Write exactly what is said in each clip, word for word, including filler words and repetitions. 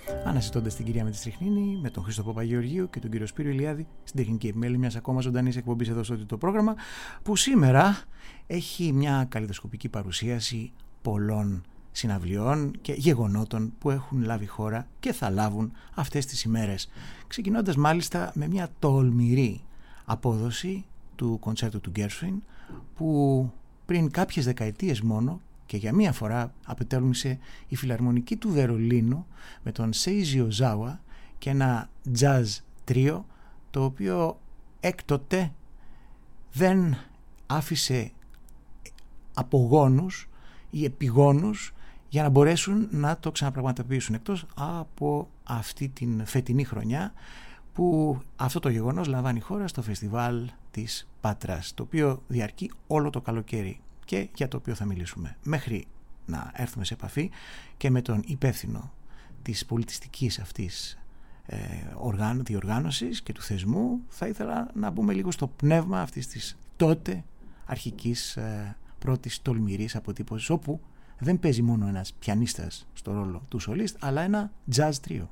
αναζητώντας την κυρία Μετιστριχνίνη, με τον Χρήστο Παπαγεωργίου και τον κύριο Σπύριο Ηλιάδη στην τεχνική επιμέλεια μιας ακόμα ζωντανής εκπομπής εδώ στο το πρόγραμμα, που σήμερα έχει μια καλλιδοσκοπική παρουσίαση πολλών συναυλιών και γεγονότων που έχουν λάβει χώρα και θα λάβουν αυτές τις ημέρες. Ξεκινώντας μάλιστα με μια τολμηρή απόδοση του κοντσέρτου του Γκέρσουιν, που πριν κάποιες δεκαετίες μόνο και για μία φορά απετέλμησε η Φιλαρμονική του Βερολίνου με τον Seiji Ozawa και ένα jazz τρίο, το οποίο έκτοτε δεν άφησε απογόνους ή επιγόνους για να μπορέσουν να το ξαναπραγματοποιήσουν, εκτός από αυτή την φετινή χρονιά που αυτό το γεγονός λαμβάνει χώρα στο φεστιβάλ της Πάτρας, το οποίο διαρκεί όλο το καλοκαίρι και για το οποίο θα μιλήσουμε. Μέχρι να έρθουμε σε επαφή και με τον υπεύθυνο της πολιτιστικής αυτής ε, οργάνω, διοργάνωσης και του θεσμού, θα ήθελα να μπούμε λίγο στο πνεύμα αυτής της τότε αρχικής ε, πρώτης τολμηρής αποτύπωσης, όπου δεν παίζει μόνο ένας πιανίστας στο ρόλο του σολίστ, αλλά ένα jazz τρίο.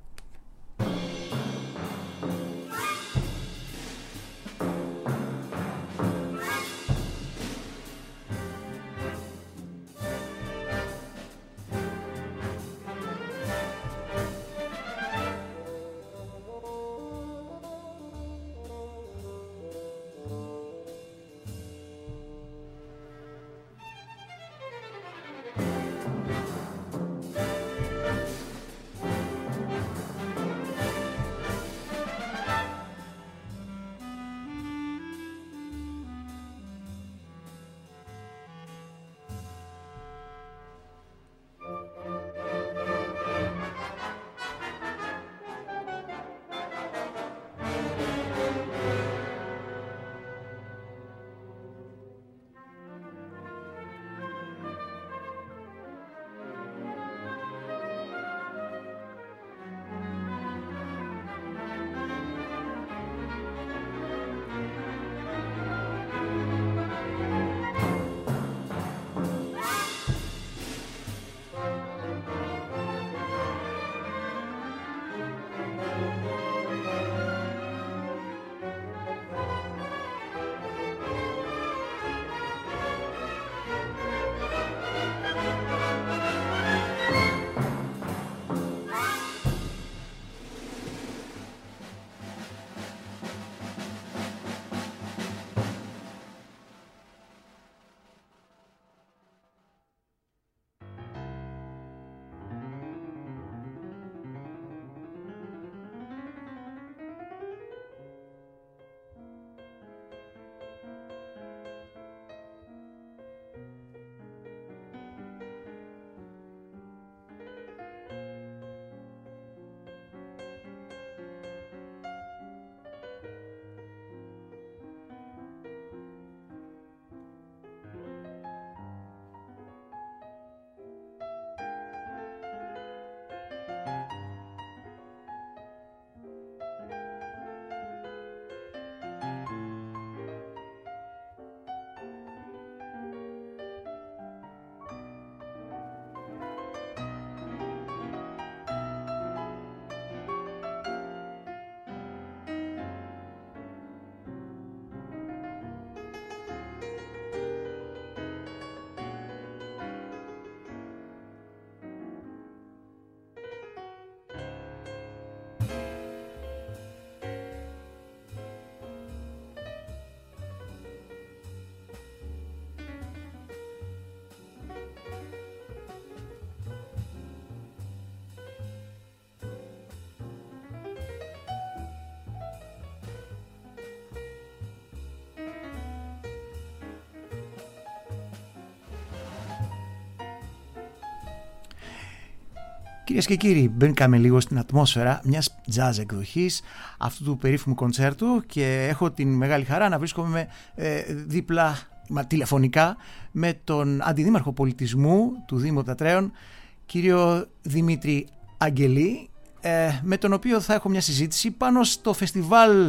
Κυρίες και κύριοι, μπήκαμε λίγο στην ατμόσφαιρα μιας jazz εκδοχής αυτού του περίφημου κοντσέρτου και έχω την μεγάλη χαρά να βρίσκομαι ε, δίπλα μα, τηλεφωνικά με τον Αντιδήμαρχο Πολιτισμού του Δήμου Πατραίων, κύριο Δημήτρη Αγγελή, ε, με τον οποίο θα έχω μια συζήτηση πάνω στο φεστιβάλ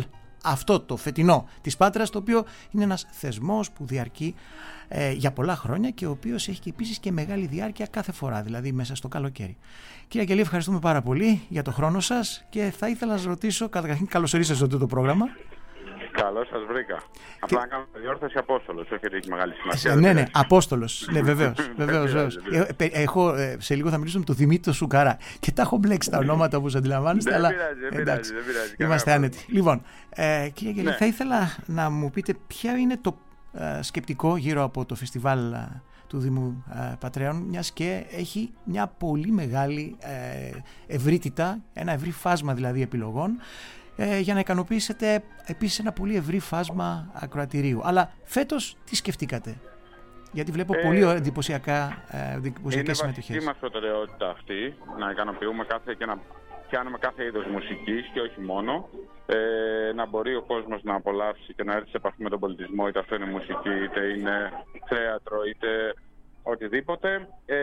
αυτό το φετινό της Πάτρας, το οποίο είναι ένας θεσμός που διαρκεί ε, για πολλά χρόνια και ο οποίος έχει και επίσης και μεγάλη διάρκεια κάθε φορά, δηλαδή μέσα στο καλοκαίρι. Κύριε Αγγελή, ευχαριστούμε πάρα πολύ για το χρόνο σας και θα ήθελα να σας ρωτήσω, καταρχήν καλώς ορίσατε σε αυτό το πρόγραμμα. Καλώς σας βρήκα. Και... Απλά να κάνω διόρθωση Απόστολος, όχι ότι έχει μεγάλη σημασία. Ε, ναι, ναι, Απόστολος. Ναι, βεβαίως. βεβαίως, βεβαίως. ε, ε, έχω, ε, σε λίγο θα μιλήσουμε με τον Δημήτρη Σουκαρά και τα έχω μπλέξει τα ονόματα όπως αντιλαμβάνεστε. Δεν αλλά πειράζει, δεν πειράζει, δεν πειράζει. Είμαστε άνετοι. Λοιπόν, ε, κύριε Αγγελή, ναι. θα ήθελα να μου πείτε ποια είναι το ε, σκεπτικό γύρω από το φεστιβάλ ε, του Δήμου ε, Πατρέων, μιας και έχει μια πολύ μεγάλη ε, ευρύτητα, ένα ευρύ φάσμα δηλαδή επιλογών, ε, για να ικανοποιήσετε επίσης ένα πολύ ευρύ φάσμα ακροατηρίου. Αλλά φέτος τι σκεφτήκατε? Γιατί βλέπω ε, πολύ εντυπωσιακά, ε, εντυπωσιακές συμμετοχές. Είναι βασική μας προτεραιότητα αυτή, να ικανοποιούμε κάθε και να πιάνουμε κάθε είδος μουσικής και όχι μόνο. Ε, να μπορεί ο κόσμος να απολαύσει και να έρθει σε επαφή με τον πολιτισμό, είτε αυτό είναι μουσική, είτε είναι θέατρο, είτε οτιδήποτε. Ε,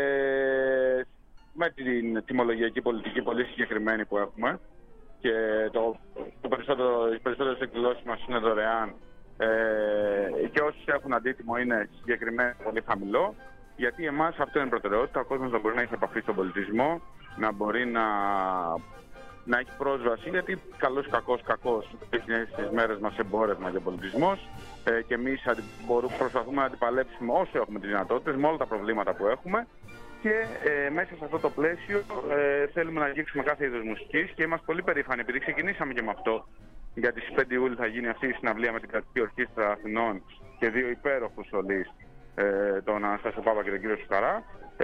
με την τιμολογιακή πολιτική πολύ συγκεκριμένη που έχουμε. Και το, το περισσότερο, οι περισσότερες εκδηλώσεις μας είναι δωρεάν ε, και όσοι έχουν αντίτιμο είναι συγκεκριμένο πολύ χαμηλό, γιατί εμάς αυτό είναι η προτεραιότητα, ο κόσμος να μπορεί να έχει επαφή στον πολιτισμό, να μπορεί να, να έχει πρόσβαση, γιατί καλός κακός κακός είναι στις μέρες μας εμπόρευμα και πολιτισμός ε, και εμείς μπορούμε, προσπαθούμε να αντιπαλέψουμε όσο έχουμε τις δυνατότητες με όλα τα προβλήματα που έχουμε. Και ε, μέσα σε αυτό το πλαίσιο ε, θέλουμε να αγγίξουμε κάθε είδος μουσικής και είμαστε πολύ περήφανοι επειδή ξεκινήσαμε και με αυτό. Γιατί στις πέντε Ιουλίου θα γίνει αυτή η συναυλία με την Κρατική Ορχήστρα Αθηνών και δύο υπέροχους σολείς, ε, τον Αναστάσιο Πάπα και τον κύριο Σουκαρά, ε,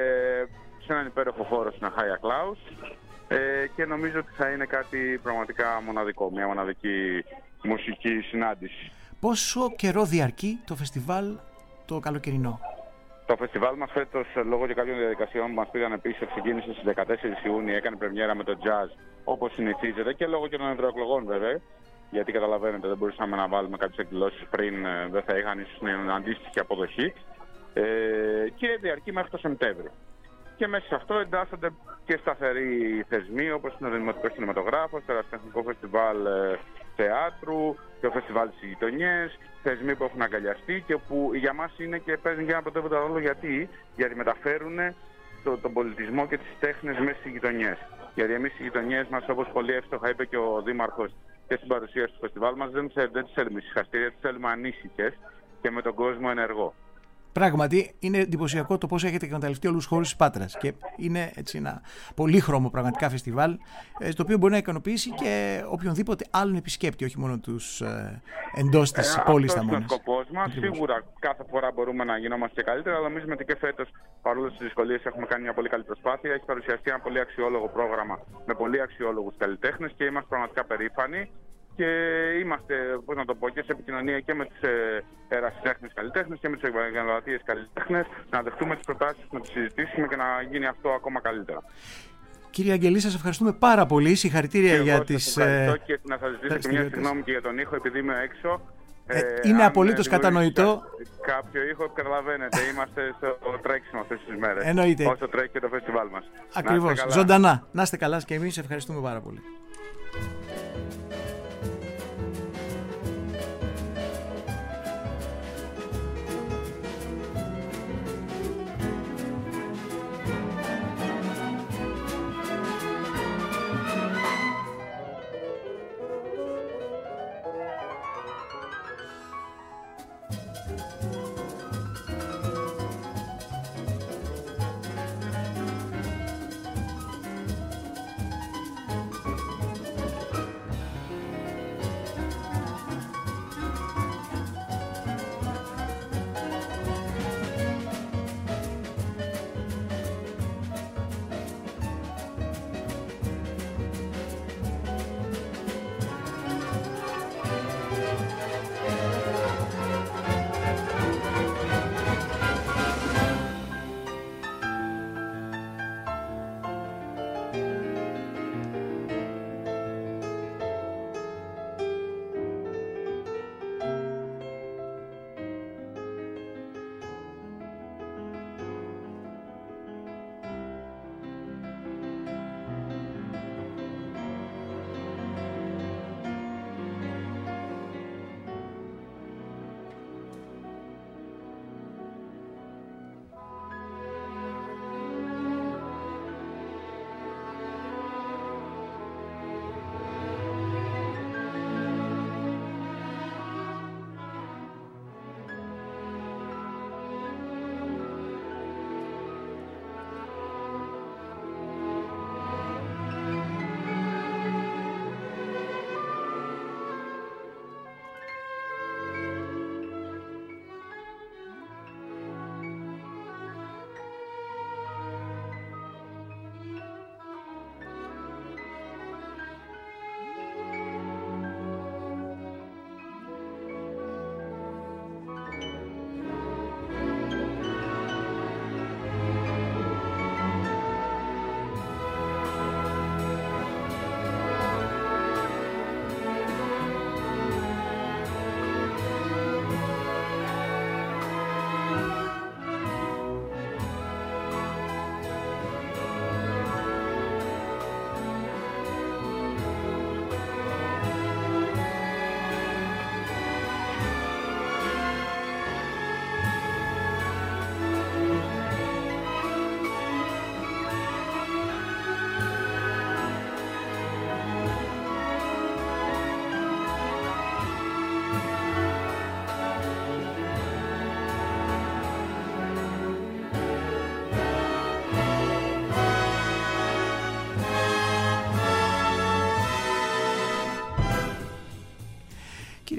σε έναν υπέροχο χώρο στην Αχάια Κλάους ε, και νομίζω ότι θα είναι κάτι πραγματικά μοναδικό, μια μοναδική μουσική συνάντηση. Πόσο καιρό διαρκεί το φεστιβάλ το καλοκαιρινό? Το φεστιβάλ μας φέτος, λόγω και κάποιων διαδικασιών που μας πήγαν πίσω, ξεκίνησε στις δεκατέσσερις Ιουνίου, έκανε πρεμιέρα με το jazz όπως συνηθίζεται και λόγω και των ευρωεκλογών βέβαια. Γιατί καταλαβαίνετε, δεν μπορούσαμε να βάλουμε κάποιες εκδηλώσεις πριν, δεν θα είχαν ίσως αντίστοιχη αποδοχή. Ε, και διαρκεί μέχρι το Σεπτέμβριο. Και μέσα σε αυτό εντάσσονται και σταθεροί θεσμοί όπως είναι ο Δημοτικός Κινηματογράφος, το Ερασιτεχνικό Φεστιβάλ Θεάτρου, το Φεστιβάλ της Γειτονιές, θεσμοί που έχουν αγκαλιαστεί και που για μας είναι και παίζουν και ένα πρωτεύοντα ρόλο. Γιατί, γιατί μεταφέρουν το, τον πολιτισμό και τις τέχνες μέσα στις γειτονιές. Γιατί εμείς οι γειτονιές μας, όπως πολύ εύστοχα είπε και ο Δήμαρχος και στην παρουσίαση του φεστιβάλ μας, δεν, δεν τις θέλουμε ησυχαστήρια, τις θέλουμε ανήσυχες και με τον κόσμο ενεργό. Πράγματι, είναι εντυπωσιακό το πώς έχετε εκμεταλλευτεί όλους τους χώρους της Πάτρας. Και είναι έτσι ένα πολύχρωμο πραγματικά φεστιβάλ, το οποίο μπορεί να ικανοποιήσει και οποιονδήποτε άλλον επισκέπτη, όχι μόνο τους ε, εντός της ε, πόλης τα μόνες. Αυτό είναι ο σκοπός μας. Σίγουρα κάθε φορά μπορούμε να γινόμαστε και καλύτερα, αλλά νομίζουμε ότι και φέτος, παρόλο τις δυσκολίες, έχουμε κάνει μια πολύ καλή προσπάθεια. Έχει παρουσιαστεί ένα πολύ αξιόλογο πρόγραμμα με πολύ αξιόλογους καλλιτέχνες και είμαστε πραγματικά περήφανοι. Και είμαστε, πώς να το πω, και σε επικοινωνία και με τους ε, ερασιτέχνες καλλιτέχνες και με τους επαγγελματίες καλλιτέχνες, να δεχτούμε τις προτάσεις, να τις συζητήσουμε και να γίνει αυτό ακόμα καλύτερα. Κύριε Αγγελή, σας ευχαριστούμε πάρα πολύ. Συγχαρητήρια και για εγώ τις. Σας ευχαριστώ και να σας ζητήσω και μια συγγνώμη και για τον ήχο, επειδή είμαι έξω. Ε, ε, είναι απολύτως κατανοητό. Κάποιο ήχο, καταλαβαίνετε, είμαστε στο τρέξιμο αυτές τις μέρες. Εννοείται. Όσο τρέχει και το φεστιβάλ μας. Ακριβώς. Ζωντανά. Να είστε καλά και εμείς ευχαριστούμε πάρα πολύ.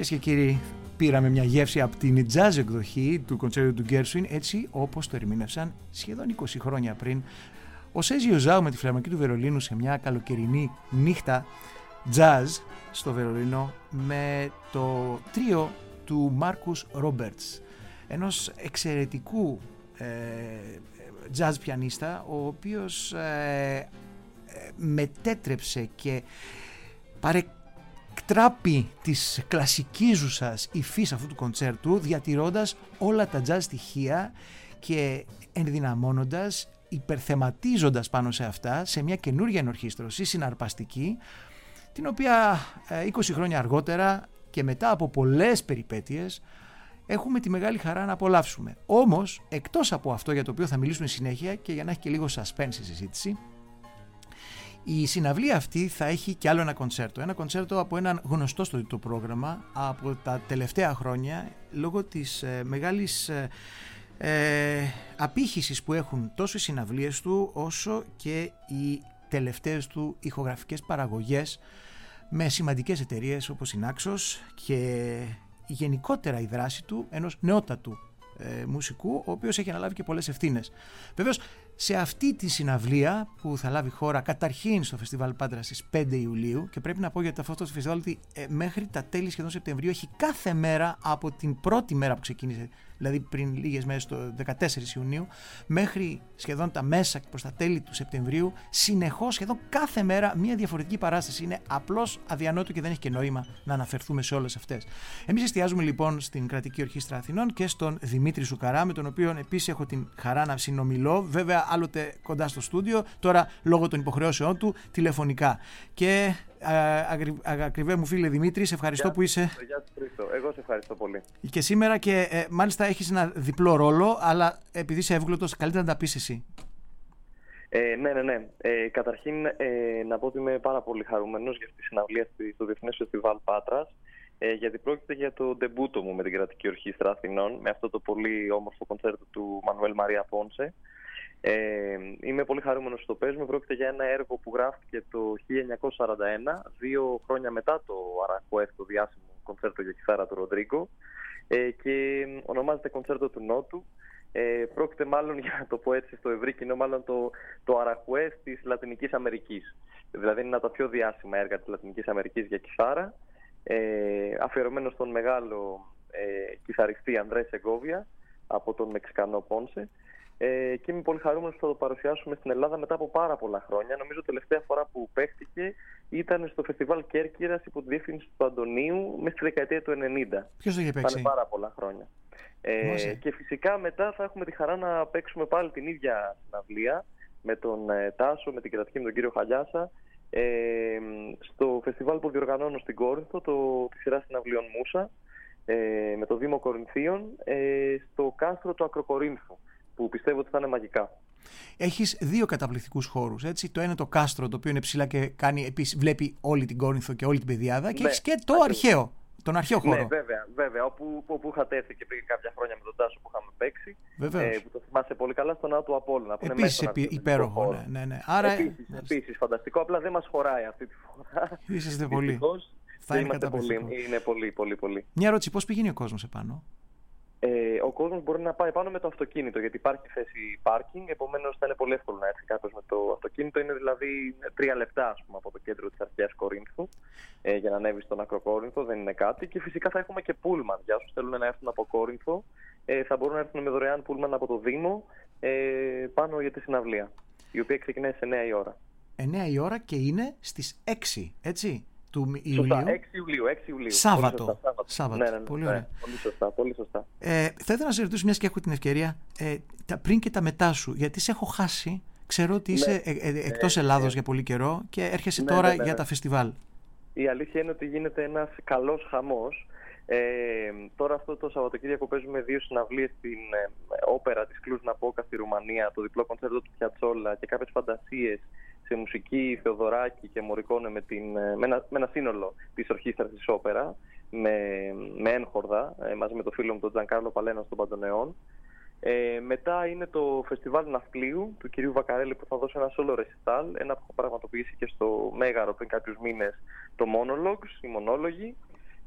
Κυρίες και κύριοι, πήραμε μια γεύση από την jazz εκδοχή του κοντσέρτου του Γκέρσουιν, έτσι όπως το ερμήνευσαν σχεδόν είκοσι χρόνια πριν ο Σέζιο Ζάου με τη Φιλαρμονική του Βερολίνου σε μια καλοκαιρινή νύχτα jazz στο Βερολίνο με το τρίο του Μάρκους Ρόμπερτς, ενός εξαιρετικού ε, jazz πιανίστα, ο οποίος ε, μετέτρεψε και παρεκτράπει της κλασικίζουσας υφής αυτού του κοντσέρτου, διατηρώντας όλα τα jazz στοιχεία και ενδυναμώνοντας, υπερθεματίζοντας πάνω σε αυτά σε μια καινούργια ενορχήστρωση συναρπαστική, την οποία είκοσι χρόνια αργότερα και μετά από πολλές περιπέτειες έχουμε τη μεγάλη χαρά να απολαύσουμε. Όμως, εκτός από αυτό για το οποίο θα μιλήσουμε συνέχεια και για να έχει και λίγο suspense η συζήτηση, η συναυλία αυτή θα έχει και άλλο ένα κοντσέρτο. Ένα κοντσέρτο από έναν γνωστό στο διτό πρόγραμμα από τα τελευταία χρόνια, λόγω της ε, μεγάλης ε, ε, απήχησης που έχουν τόσο οι συναυλίες του όσο και οι τελευταίες του ηχογραφικές παραγωγές με σημαντικές εταιρείες όπως η Naxos, και γενικότερα η δράση του ενός νεότατου ε, μουσικού, ο οποίος έχει αναλάβει και πολλές ευθύνες. Βεβαίως, σε αυτή τη συναυλία που θα λάβει χώρα καταρχήν στο Φεστιβάλ Πάτρας στις πέντε Ιουλίου, και πρέπει να πω για αυτό το φεστιβάλ ότι ε, μέχρι τα τέλη σχεδόν Σεπτεμβρίου έχει κάθε μέρα από την πρώτη μέρα που ξεκίνησε, δηλαδή πριν λίγες μέρες, το δεκατέσσερις Ιουνίου, μέχρι σχεδόν τα μέσα και προς τα τέλη του Σεπτεμβρίου, συνεχώς σχεδόν κάθε μέρα μια διαφορετική παράσταση. Είναι απλώς αδιανόητο και δεν έχει και νόημα να αναφερθούμε σε όλες αυτές. Εμείς εστιάζουμε λοιπόν στην Κρατική Ορχήστρα Αθηνών και στον Δημήτρη Σουκαρά, με τον οποίο επίσης έχω την χαρά να συνομιλώ, βέβαια άλλοτε κοντά στο στούντιο, τώρα λόγω των υποχρεώσεών του τηλεφωνικά. Και ακριβέ μου φίλε Δημήτρη, σε ευχαριστώ Γεια, που είσαι. Γεια σου Χρήστο, εγώ σε ευχαριστώ πολύ. Και σήμερα, και ε, μάλιστα έχεις ένα διπλό ρόλο, αλλά επειδή είσαι εύγλωτος, καλύτερα να τα πεις εσύ. Ε, ναι, ναι, ναι. Ε, καταρχήν ε, να πω ότι είμαι πάρα πολύ χαρούμενος για αυτή τη συναυλία στο Διεθνές Φεστιβάλ Πάτρας, ε, γιατί πρόκειται για το ντεμπούτο μου με την Κρατική Ορχήστρα Αθηνών, με αυτό το πολύ όμορφο κοντσέρτο του Μανουέλ Μαρία Πόνσε. Ε, είμαι πολύ χαρούμενος που το παίζουμε. Πρόκειται για ένα έργο που γράφτηκε το χίλια εννιακόσια σαράντα ένα, δύο χρόνια μετά το Αραχουέφ, το διάσημο κοντσέρτο για κιθάρα του Ροντρίγκο, ε, και ονομάζεται Κοντσέρτο του Νότου. Ε, πρόκειται μάλλον, για να το πω έτσι στο ευρύ κοινό, μάλλον το, το Αραχουέφ της Λατινικής Αμερικής. Δηλαδή είναι ένα από τα πιο διάσημα έργα της Λατινικής Αμερικής για κιθάρα, ε, αφιερωμένο στον μεγάλο ε, κιθαριστή Ανδρέ Σεγκόβια από τον Μεξικανό Πόνσε. Ε, και είμαι πολύ χαρούμενος που θα το παρουσιάσουμε στην Ελλάδα μετά από πάρα πολλά χρόνια. Νομίζω τελευταία φορά που παίχτηκε ήταν στο Φεστιβάλ Κέρκυρας υπό τη διεύθυνση του Αντωνίου μέσα στη δεκαετία του ενενήντα. Ποιος το είχε παίξει? Ήταν πάρα πολλά χρόνια. Ε, και φυσικά μετά θα έχουμε τη χαρά να παίξουμε πάλι την ίδια συναυλία με τον ε, Τάσο, με την Κρατική, με τον κύριο Χαλιάσα, ε, στο φεστιβάλ που διοργανώνω στην Κόρινθο, το, τη σειρά συναυλίων Μούσα, ε, με το Δήμο Κορινθίων, ε, στο κάστρο του Ακροκορίνθου, που πιστεύω ότι θα είναι μαγικά. Έχεις δύο καταπληκτικούς χώρους, έτσι. Το ένα το κάστρο, το οποίο είναι ψηλά και κάνει, επίσης, βλέπει όλη την Κόρινθο και όλη την Πεδιάδα, και ναι, έχεις και το αρχαίο, τον αρχαίο χώρο. Ναι, βέβαια, βέβαια. Όπου, όπου είχατε έρθει και πριν κάποια χρόνια με τον Τάσο που είχαμε παίξει. Ε, που το θυμάσαι πολύ καλά, στον Ναό του Απόλλωνα. Επίσης επί, υπέροχο. Ναι, ναι, ναι. Άρα... Επίσης, επίσης φανταστικό. Απλά δεν μας χωράει αυτή τη φορά. Είσαστε πολύ. Θα είναι πολύ. Είναι πολύ, πολύ, πολύ. Μια ερώτηση, πώς πηγαίνει ο κόσμος επάνω? Ε, ο κόσμος μπορεί να πάει πάνω με το αυτοκίνητο, γιατί υπάρχει θέση πάρκινγκ, επομένως θα είναι πολύ εύκολο να έρθει κάποιος με το αυτοκίνητο. Είναι δηλαδή τρία λεπτά, ας πούμε, από το κέντρο της αρχαίας Κορίνθου ε, για να ανέβει στον Ακροκόρινθο, δεν είναι κάτι. Και φυσικά θα έχουμε και πούλμαν για όσους θέλουν να έρθουν από Κόρινθο. Ε, θα μπορούν να έρθουν με δωρεάν πούλμαν από το Δήμο ε, πάνω για τη συναυλία, η οποία ξεκινάει σε εννιά η ώρα. εννιά η ώρα και είναι στις έξι, έτσι? Του Ιουλίου. έξι Ιουλίου, έξι Ιουλίου. Σάββατο. Πολύ σωστά, Σάββατο. Ναι, ναι, ναι, πολύ ναι, ωραία. Πολύ σωστά, πολύ σωστά. Ε, θα ήθελα να σε ρωτήσω, μιας και έχω την ευκαιρία, ε, τα πριν και τα μετά σου, γιατί σε έχω χάσει. Ξέρω ότι είσαι ναι, ε, ε, εκτός ε, Ελλάδος ε, για πολύ καιρό και έρχεσαι ναι, τώρα ναι, ναι, για ναι. τα φεστιβάλ. Η αλήθεια είναι ότι γίνεται ένας καλός χαμός. Ε, τώρα αυτό το Σαββατοκύριακο παίζουμε δύο συναυλίες στην ε, όπερα της Κλουζ Ναπόκα στη Ρουμανία, το διπλό κοντσέρτο του Πιατσόλα και κάποιες φαντασίες σε μουσική Θεοδωράκη και Μωρικόνε με, την, με, ένα, με ένα σύνολο της ορχήστρας της όπερα, με, με έγχορδα, ε, μαζί με το φίλο μου τον Τζανκάρλο Παλένα στον Παντονεών. Ε, μετά είναι το Φεστιβάλ Ναυπλίου του κυρίου Βακαρέλη, που θα δώσει ένα solo recital, ένα που θα πραγματοποιήσει και στο Μέγαρο πριν κάποιους μήνες, το Monologues, οι μονόλογοι.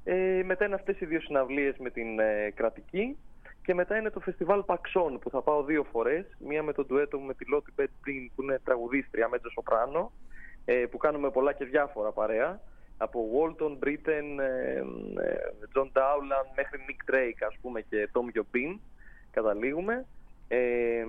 Ε, μετά είναι αυτές οι δύο συναυλίες με την ε, κρατική. Και μετά είναι το φεστιβάλ Παξών που θα πάω δύο φορές. Μία με τον ντουέτο μου με τη Λότι Μπέτ Πριν που είναι τραγουδίστρια, μέτζο σοπράνο, ε, που κάνουμε πολλά και διάφορα παρέα. Από Walton, Britain, ε, ε, John Dowland μέχρι Nick Drake, ας πούμε, και Tom Jobim καταλήγουμε. Ε,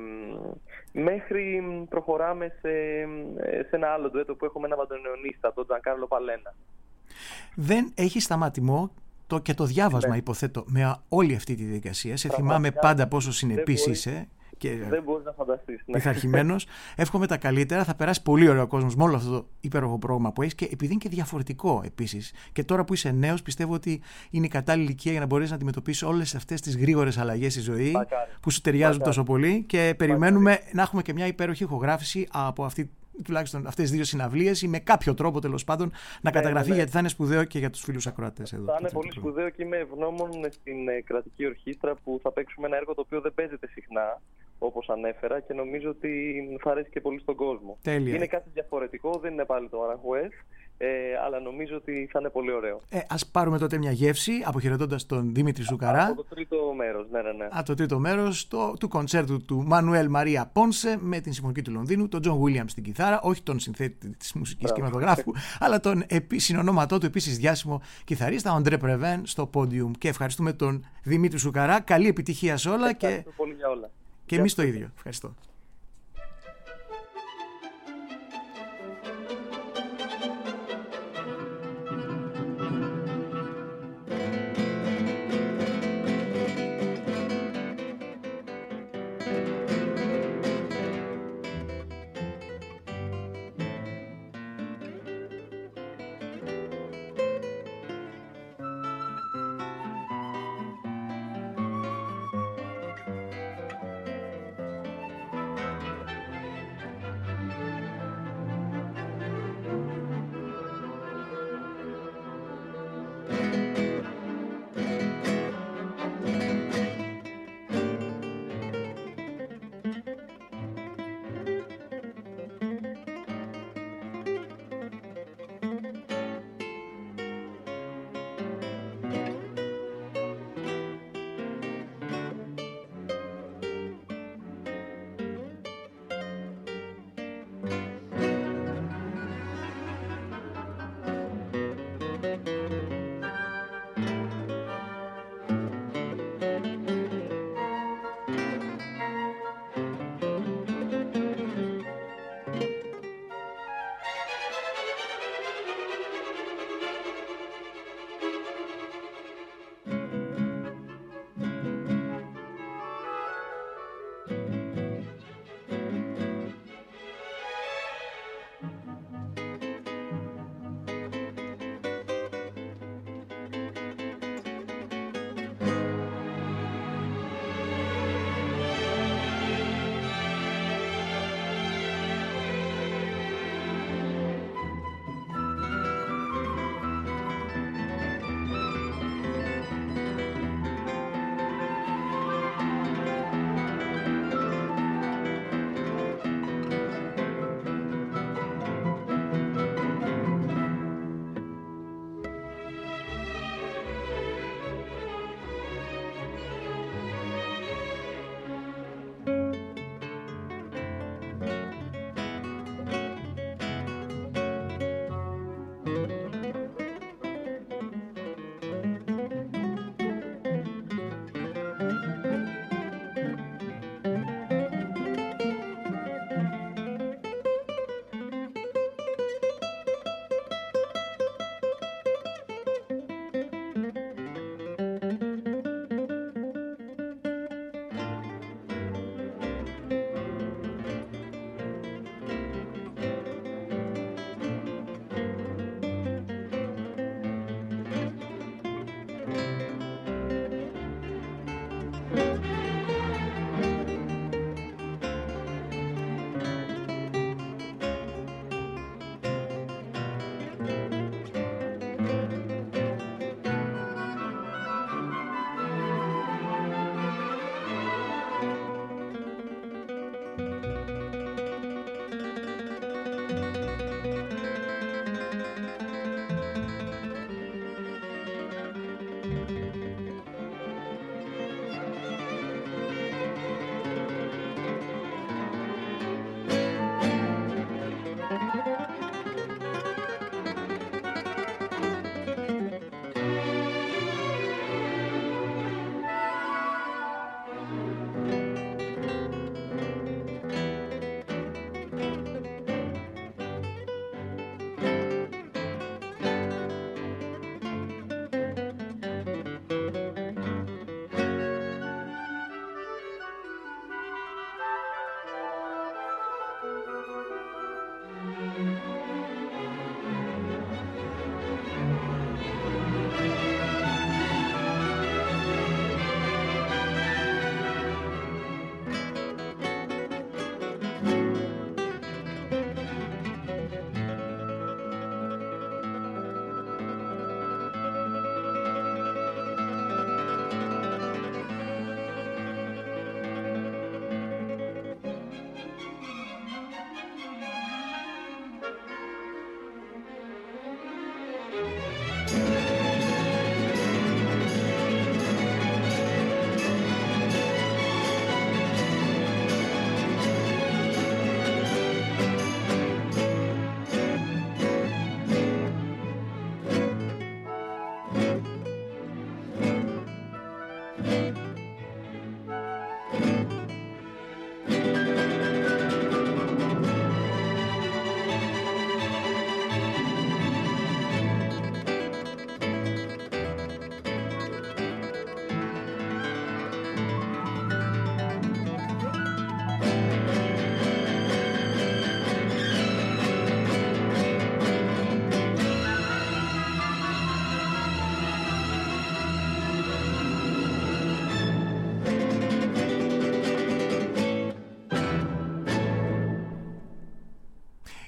μέχρι προχωράμε σε, σε ένα άλλο ντουέτο που έχουμε ένα μπαντονεονίστα, τον Giancarlo Palena. Δεν έχει σταματημό το, και το διάβασμα, ναι, υποθέτω, με όλη αυτή τη διαδικασία. Σε θυμάμαι πάντα πόσο συνεπής είσαι. Και δεν μπορείς να φανταστείς. Ναι. Πειθαρχημένος. Εύχομαι τα καλύτερα. Θα περάσει πολύ ωραίο ο κόσμος με όλο αυτό το υπέροχο πρόγραμμα που έχεις και επειδή είναι και διαφορετικό επίσης. Και τώρα που είσαι νέος, πιστεύω ότι είναι η κατάλληλη ηλικία για να μπορείς να αντιμετωπίσεις όλες αυτές τις γρήγορες αλλαγές στη ζωή. Μακάρι. Που σου ταιριάζουν Μακάρι. τόσο πολύ. Και περιμένουμε Μακάρι. να έχουμε και μια υπέροχη ηχογράφηση από αυτή, τουλάχιστον αυτές τις δύο συναυλίες ή με κάποιο τρόπο τέλος πάντων να ναι, καταγραφεί, ναι, ναι. γιατί θα είναι σπουδαίο και για τους φίλους ακροατές εδώ. Θα είναι πολύ σπουδαίο και είμαι ευγνώμων στην ε, κρατική ορχήστρα που θα παίξουμε ένα έργο το οποίο δεν παίζεται συχνά, όπως ανέφερα, και νομίζω ότι θα αρέσει και πολύ στον κόσμο. Τέλεια. Είναι κάτι διαφορετικό, δεν είναι πάλι το Aranjuez, ε, αλλά νομίζω ότι θα είναι πολύ ωραίο. Ε, ας πάρουμε τότε μια γεύση, αποχαιρετώντας τον Δημήτρη Σουκαρά. Από το τρίτο μέρος, ναι, ναι, ναι. Από το τρίτο μέρος το, του κοντσέρτου του Μανουέλ Μαρία Πόνσε με την Συμφωνική του Λονδίνου, τον Τζον Βίλιαμς στην κιθάρα, όχι τον συνθέτη της μουσικής κινηματογράφου, αλλά τον συνονόματό του επίσης διάσημο κιθαρίστα, ο Αντρέ Πρεβέν, στο πόντιουμ. Και ευχαριστούμε τον Δημήτρη Σουκαρά. Καλή επιτυχία σε όλα. Ευχαριστώ και... πολύ για όλα. Και εμείς το ίδιο. Ευχαριστώ.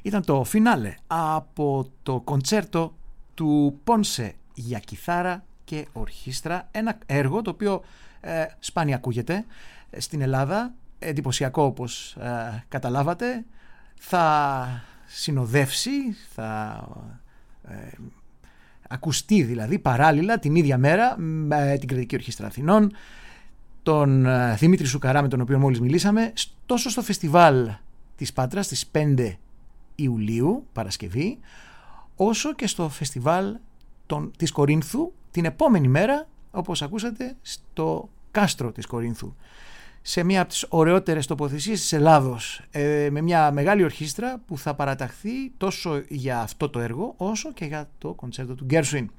ήταν το φινάλε από το κοντσέρτο του Πόνσε για κιθάρα και ορχήστρα, ένα έργο το οποίο ε, σπάνια ακούγεται στην Ελλάδα, εντυπωσιακό όπως ε, καταλάβατε, θα συνοδεύσει, θα ε, ακουστεί δηλαδή παράλληλα την ίδια μέρα με την Κρατική Ορχήστρα Αθηνών, τον ε, Δημήτρη Σουκαρά με τον οποίο μόλις μιλήσαμε, τόσο στο φεστιβάλ της Πάτρας στις πέντε Ιουλίου, Παρασκευή, όσο και στο φεστιβάλ των, της Κορίνθου την επόμενη μέρα, όπως ακούσατε, στο κάστρο της Κορίνθου, σε μία από τις ωραιότερες τοποθεσίες της Ελλάδος, ε, με μια μεγάλη ορχήστρα που θα παραταχθεί τόσο για αυτό το έργο όσο και για το κοντσέρτο του Γκέρσουιν.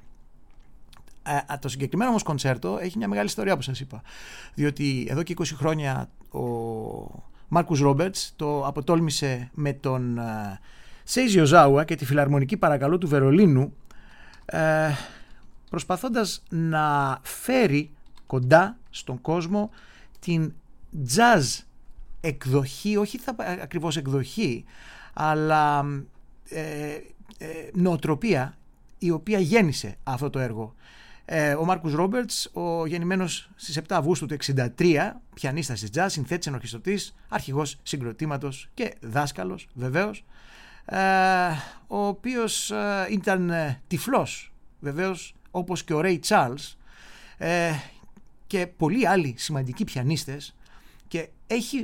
Ε, το συγκεκριμένο όμως κοντσέρτο έχει μια μεγάλη ιστορία, όπως σας είπα, διότι εδώ και είκοσι χρόνια ο Μάρκους Ρόμπερτς το αποτόλμησε με τον ε, Σέιζι Οζάουα και τη Φιλαρμονική Παρακαλώ του Βερολίνου, ε, προσπαθώντας να φέρει κοντά στον κόσμο την jazz εκδοχή, όχι θα, ακριβώς εκδοχή, αλλά ε, ε, νοοτροπία η οποία γέννησε αυτό το έργο. Ε, ο Μάρκους Ρόμπερτς, ο γεννημένος στις επτά Αυγούστου του εξήντα τρία, πιανίστας της jazz, συνθέτης, ενορχιστρωτής, αρχηγός συγκροτήματος και δάσκαλος βεβαίως, ε, ο οποίος ε, ήταν ε, τυφλός βεβαίως, όπως και ο Ρέι Τσάρλς ε, και πολλοί άλλοι σημαντικοί πιανίστες, και έχει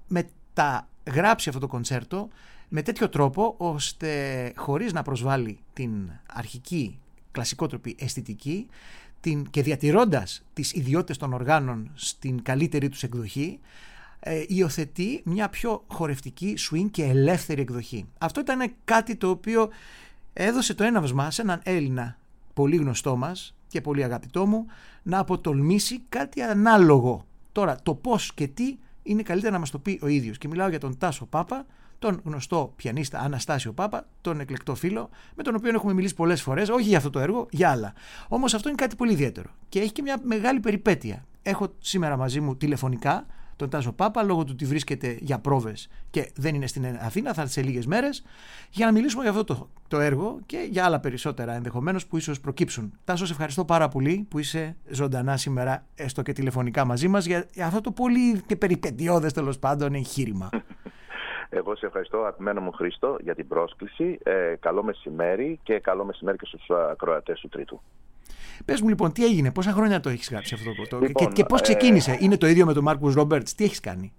μεταγράψει αυτό το κοντσέρτο με τέτοιο τρόπο ώστε, χωρίς να προσβάλλει την αρχική κλασικότροπη αισθητική την, και διατηρώντας τις ιδιότητες των οργάνων στην καλύτερη τους εκδοχή, ε, υιοθετεί μια πιο χορευτική, swing και ελεύθερη εκδοχή. Αυτό ήταν κάτι το οποίο έδωσε το έναυσμα σε έναν Έλληνα πολύ γνωστό μας και πολύ αγαπητό μου να αποτολμήσει κάτι ανάλογο. Τώρα το πώς και τι είναι καλύτερα να μας το πει ο ίδιος, και μιλάω για τον Τάσο Πάπα, τον γνωστό πιανίστα Αναστάσιο Πάπα, τον εκλεκτό φίλο, με τον οποίο έχουμε μιλήσει πολλές φορές, όχι για αυτό το έργο, για άλλα. Όμως αυτό είναι κάτι πολύ ιδιαίτερο και έχει και μια μεγάλη περιπέτεια. Έχω σήμερα μαζί μου τηλεφωνικά τον Τάσο Πάπα, λόγω του ότι βρίσκεται για πρόβες και δεν είναι στην Αθήνα, θα έρθει σε λίγες μέρες, για να μιλήσουμε για αυτό το, το έργο και για άλλα περισσότερα ενδεχομένως που ίσως προκύψουν. Τάσο, σε ευχαριστώ πάρα πολύ που είσαι ζωντανά σήμερα, έστω και τηλεφωνικά μαζί μας, για αυτό το πολύ και περιπετειώδες τέλος πάντων εγχείρημα. Εγώ σε ευχαριστώ, αγαπημένο μου Χρήστο, για την πρόσκληση. Ε, καλό μεσημέρι και καλό μεσημέρι και στους ακροατές του Τρίτου. Πες μου λοιπόν, τι έγινε, πόσα χρόνια το έχεις γράψει αυτό το λοιπόν, και, και πώς ξεκίνησε, ε... είναι το ίδιο με τον Μάρκους Ρόμπερτς, τι έχεις κάνει?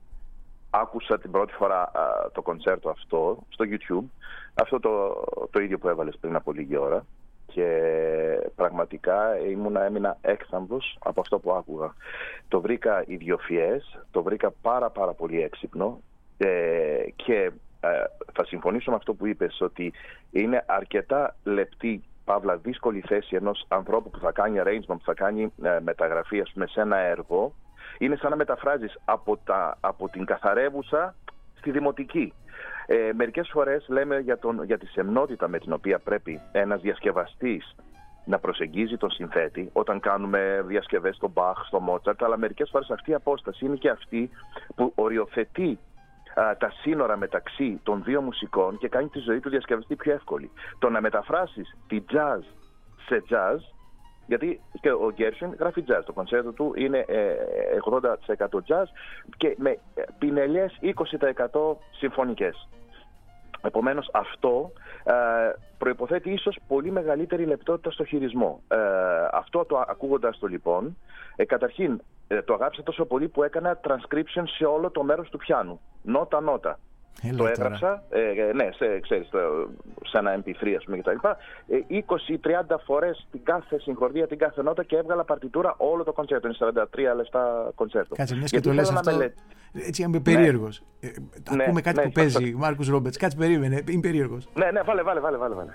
Άκουσα την πρώτη φορά α, το κοντσέρτο αυτό στο YouTube, αυτό το, το ίδιο που έβαλες πριν από λίγη ώρα, και πραγματικά ήμουνα, έμεινα έκθαμβος από αυτό που άκουγα. Το βρήκα ιδιοφυές, το βρήκα πάρα πάρα πολύ έξυπνο, ε, και ε, θα συμφωνήσω με αυτό που είπες, ότι είναι αρκετά λεπτή, παύλα δύσκολη θέση ενός ανθρώπου που θα κάνει arrangement, που θα κάνει ε, μεταγραφή, ας πούμε, σε ένα έργο. Είναι σαν να μεταφράζεις από, τα, από την καθαρεύουσα στη δημοτική. Ε, μερικές φορές λέμε για, τον, για τη σεμνότητα με την οποία πρέπει ένας διασκευαστής να προσεγγίζει τον συνθέτη όταν κάνουμε διασκευές στον Μπαχ, στο Μότσαρτ, αλλά μερικές φορές αυτή η απόσταση είναι και αυτή που οριοθετεί α, τα σύνορα μεταξύ των δύο μουσικών και κάνει τη ζωή του διασκευαστή πιο εύκολη. Το να μεταφράσεις τη jazz σε jazz, γιατί και ο Γκέρσουιν γράφει jazz, το κονσέρτο του είναι ε, ογδόντα τοις εκατό jazz και με πινελιές είκοσι τοις εκατό συμφωνικές. Επομένως αυτό ε, προϋποθέτει ίσως πολύ μεγαλύτερη λεπτότητα στο χειρισμό. Ε, αυτό το ακούγοντας το λοιπόν, ε, καταρχήν ε, το αγάπησα τόσο πολύ που έκανα transcription σε όλο το μέρος του πιάνου, νότα-νότα. Έλα, το έγραψα, ε, ναι, σε, ξέρεις, σε ένα εμ πι θρι, ας πούμε, κτλ. είκοσι τριάντα φορές την κάθε συγχορδία, την κάθε νότα, και έβγαλα παρτιτούρα όλο το κοντσέρτο. Είναι σαράντα τρία λεπτά κοντσέρτο. Κάτσε, μιας και το λες αυτό, μελε... έτσι είμαι περίεργος. Ναι. Ε, ακούμε ναι, κάτι ναι, που παίζει, Μάρκους Ρόμπερτς. Κάτσε, περίμενε, είμαι περίεργος. Ναι, ναι, βάλε, βάλε, βάλε, βάλε. βάλε.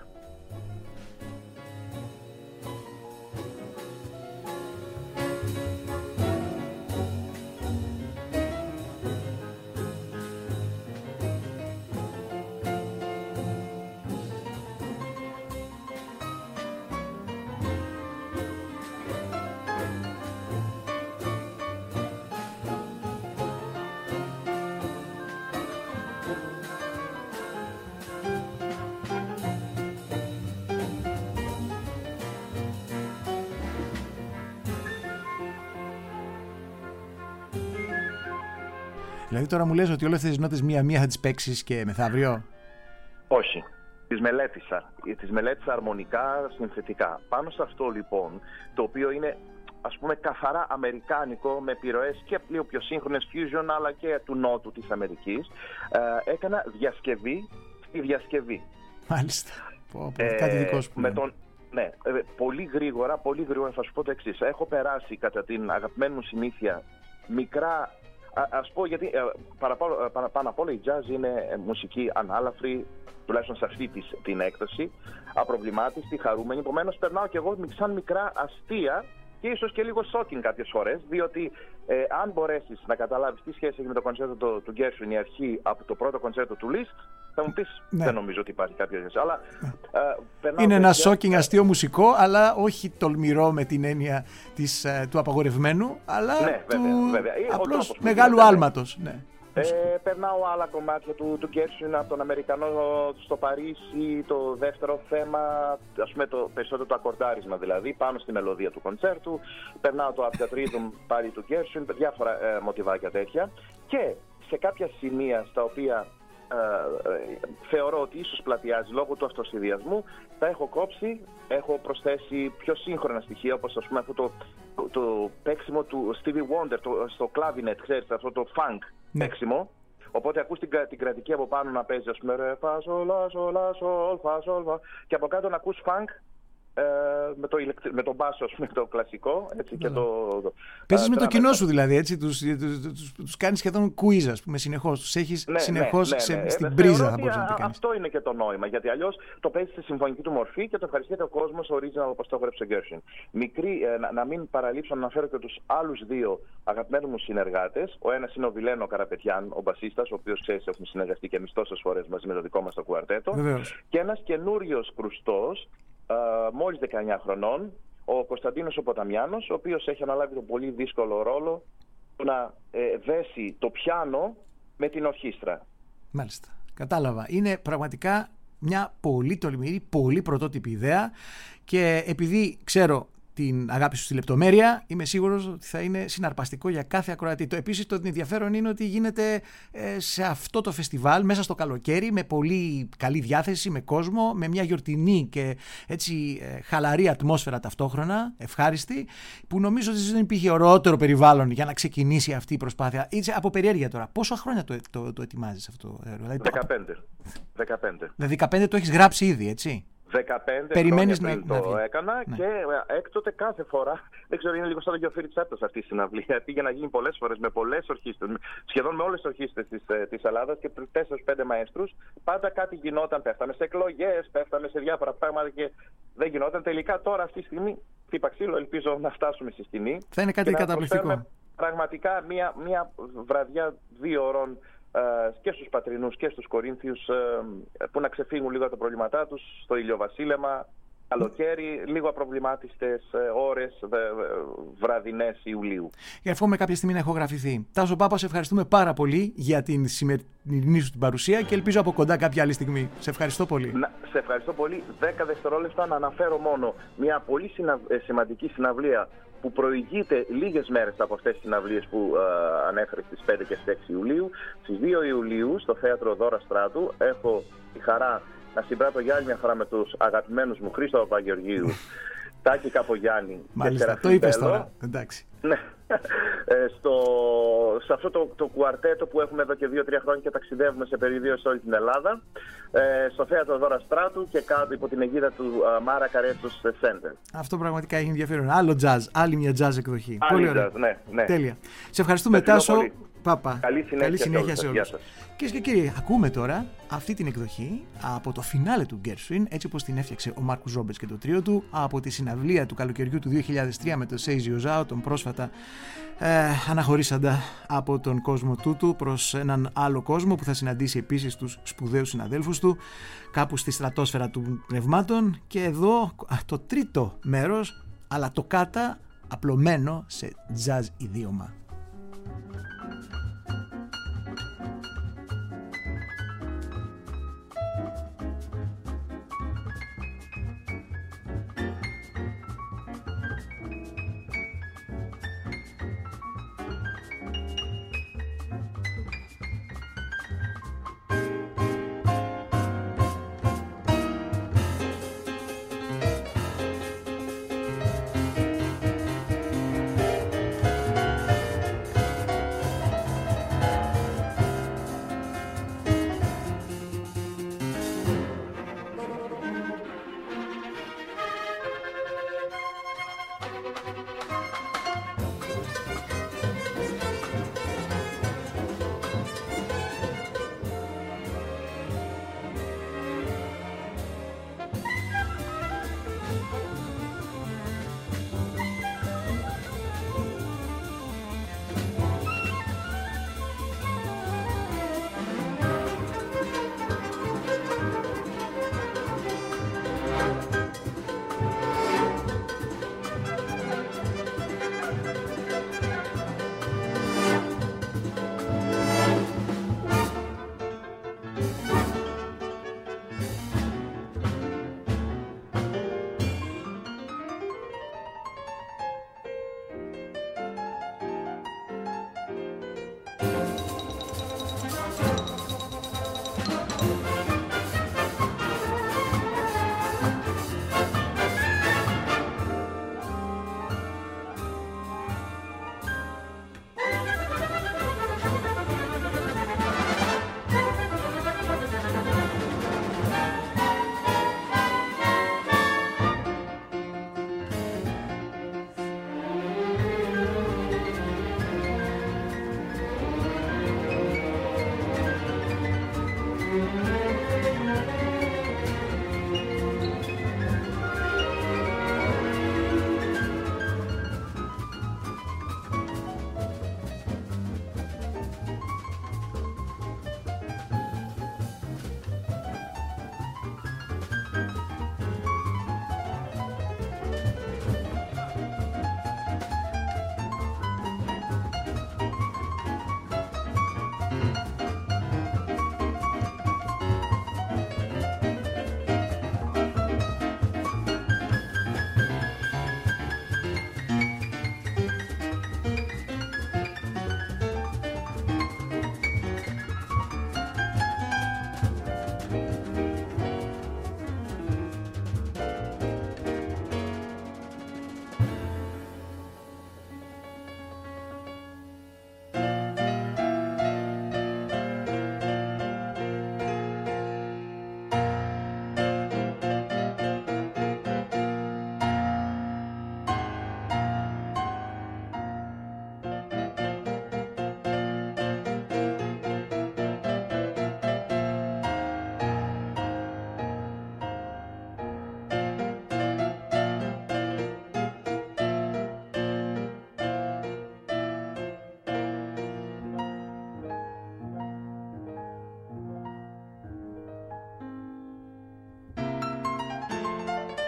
Δηλαδή τώρα μου λες ότι όλες τις νότες μία-μία θα τις παίξεις και μεθαύριο? Όχι. Τις μελέτησα. Τις μελέτησα αρμονικά, συνθετικά. Πάνω σε αυτό λοιπόν, το οποίο είναι ας πούμε καθαρά αμερικάνικο, με επιρροές και λίγο πιο σύγχρονες fusion, αλλά και του νότου της Αμερικής, ε, έκανα διασκευή στη διασκευή. Μάλιστα. Πω, πω, ε, κάτι δικό σου. Με τον, ναι, ε, πολύ γρήγορα, πολύ γρήγορα θα σου πω το εξής. Έχω περάσει κατά την αγαπημένη μου συνήθεια μικρά, α, ας πω γιατί ε, παραπάνω, παρα, πάνω απ' όλα η jazz είναι μουσική ανάλαφρη, τουλάχιστον σε αυτή της, την έκταση, απροβλημάτιστη, χαρούμενη. Επομένως περνάω και εγώ σαν μικρά αστεία και ίσως και λίγο shocking κάποιες φορές, διότι ε, αν μπορέσεις να καταλάβεις τι σχέση έχει με το κονσέρτο του, του Γκέρσουιν η αρχή από το πρώτο κονσέρτο του Λίστ, θα μου πεις, ναι. Δεν νομίζω ότι υπάρχει κάποια σχέση. Αλλά, ε, είναι ένα shocking αστείο μουσικό, αλλά όχι τολμηρό με την έννοια της, ε, του απαγορευμένου, αλλά ναι, του βέβαια, βέβαια. απλώς μεγάλου άλματος. Ναι. Ε, περνάω άλλα κομμάτια του, του Γκέρσουιν από τον Αμερικανό στο Παρίσι, το δεύτερο θέμα, ας πούμε το περισσότερο το ακορντάρισμα δηλαδή, πάνω στη μελωδία του κοντσέρτου. Περνάω το Abjad πάλι του Γκέρσουιν, διάφορα ε, μοτιβάκια τέτοια. Και σε κάποια σημεία στα οποία ε, ε, θεωρώ ότι ίσως πλατιάζει λόγω του αυτοσχεδιασμού, τα έχω κόψει, έχω προσθέσει πιο σύγχρονα στοιχεία, όπως ας πούμε αυτό το, το, το παίξιμο του Stevie Wonder το, στο clavinet, ξέρεις, αυτό το funk. Ναι. Παίξιμο. Οπότε ακούς την, την κρατική από πάνω να παίζει, ας πούμε, ρε, φα, σολ, λα, σολ, λα, σολ, φα, σολ, φα, και από κάτω να ακούς funk ε, με, το ηλεκτρι... με τον μπάσο, ας πούμε, το κλασικό. Έτσι, και το, το... Παίζεις με το κοινό σου δηλαδή, έτσι, τους, τους, τους, τους κάνεις σχεδόν quiz, ας πούμε, συνεχώς. Τους έχεις ναι, συνεχώς ναι, ναι, ναι. Σε, στην πρίζα, θα μπορείς να το κάνεις. Αυτό είναι και το νόημα, γιατί αλλιώς το παίζεις στη συμφωνική του μορφή και το ευχαριστείται ο κόσμος original όπως το έγραψε ο Γκέρσουιν. Μικρή, ε, να, να μην παραλείψω να αναφέρω και τους άλλους δύο αγαπημένους μου συνεργάτες. Ο ένας είναι ο Βιλένο Καραπετιάν, ο μπασίστας, ο οποίος ξέρεις έχουμε συνεργαστεί και εμείς τόσες φορές μαζί με το δικό μας το κουαρτέτο. Βεβαίως. Και ένας καινούριος κρουστός, uh, μόλις δεκαεννιά χρονών, ο Κωνσταντίνος ο Ποταμιάνος, ο οποίος έχει αναλάβει τον πολύ δύσκολο ρόλο να ε, δέσει το πιάνο με την ορχήστρα. Μάλιστα. Κατάλαβα. Είναι πραγματικά μια πολύ τολμηρή, πολύ πρωτότυπη ιδέα και επειδή ξέρω την αγάπη σου στη λεπτομέρεια, είμαι σίγουρος ότι θα είναι συναρπαστικό για κάθε ακροατή. Το επίσης το ενδιαφέρον είναι ότι γίνεται ε, σε αυτό το φεστιβάλ μέσα στο καλοκαίρι με πολύ καλή διάθεση, με κόσμο, με μια γιορτινή και έτσι ε, χαλαρή ατμόσφαιρα ταυτόχρονα, ευχάριστη, που νομίζω ότι δεν υπήρχε ωραιότερο περιβάλλον για να ξεκινήσει αυτή η προσπάθεια. Είσαι από περιέργεια τώρα. Πόσα χρόνια το, το, το ετοιμάζεις αυτό το έργο? Δηλαδή, δεκαπέντε. δεκαπέντε. Δηλαδή δεκαπέντε το έχεις γράψει ήδη, έτσι? δεκαπέντε Περιμένεις χρόνια πριν να, το να έκανα ναι. Και έκτοτε κάθε φορά, δεν ξέρω, είναι λίγο σαν το Γιοφύρι Τσάπτος αυτή η συναυλία. Πήγε να γίνει πολλές φορές με πολλές ορχήστρες, σχεδόν με όλες τις ορχήστρες της, της Ελλάδας και τέσσερις πέντε μαέστρους. Πάντα κάτι γινόταν, πέφταμε σε εκλογές, πέφταμε σε διάφορα πράγματα και δεν γινόταν. Τελικά τώρα αυτή τη στιγμή, χτύπα ξύλο, ελπίζω να φτάσουμε στη σκηνή. Θα είναι κάτι καταπληκτικό. Πραγματικά μια, μια βραδιά δύο ώρων και στους Πατρινούς και στους Κορίνθιους που να ξεφύγουν λίγο τα προβλήματά τους στο ηλιοβασίλεμα, καλοκαίρι, λίγο απροβλημάτιστες ώρες βραδινές Ιουλίου. Και εύχομαι κάποια στιγμή να έχω γραφηθεί. Τάσο Πάπα, σε ευχαριστούμε πάρα πολύ για την σημερινή σου την παρουσία και ελπίζω από κοντά κάποια άλλη στιγμή. Σε ευχαριστώ πολύ. Να, σε ευχαριστώ πολύ. Δέκα δευτερόλεπτα να αναφέρω μόνο μια πολύ συνα... σημαντική συναυλία που προηγείται λίγες μέρες από αυτές τις συναυλίες που uh, ανέφερε στις πέντε και στις έξι Ιουλίου. Στις δύο Ιουλίου στο θέατρο Δώρα Στράτου έχω τη χαρά να συμπράττω για άλλη μια φορά με τους αγαπημένους μου Χρήστο Παπαγεωργίου, Τάκη Καπογιάννη και Σεραφείμ το είπες τώρα, εντάξει. Ναι, ε, στο, σε αυτό το, το κουαρτέτο που έχουμε εδώ και δύο τρία χρόνια και ταξιδεύουμε σε περιοδίες σε όλη την Ελλάδα, ε, στο θέατρο Δώρα Στράτου και κάτω υπό την αιγίδα του uh, Μάρα Καρέτσος Center. Αυτό πραγματικά έχει ενδιαφέρον. Άλλο jazz, άλλη μια jazz εκδοχή. Άλλη πολύ ωραία. Jazz, ναι, ναι. Τέλεια. Σε ευχαριστούμε, Τάσο. Πάπα. Καλή συνέχεια, Καλή συνέχεια σε όλους. Κυρίες και κύριοι, ακούμε τώρα αυτή την εκδοχή από το φινάλε του Γκέρσουιν, έτσι όπως την έφτιαξε ο Μάρκους Ζόμπετς και το τρίο του, από τη συναυλία του καλοκαιριού του δύο χιλιάδες τρία με το Seiji Ozawa, τον πρόσφατα ε, αναχωρήσαντα από τον κόσμο τούτου προς έναν άλλο κόσμο που θα συναντήσει επίσης τους σπουδαίους συναδέλφους του κάπου στη στρατόσφαιρα των πνευμάτων. Και εδώ το τρίτο μέρος, αλλά το κάτα απλωμένο σε jazz ιδίωμα.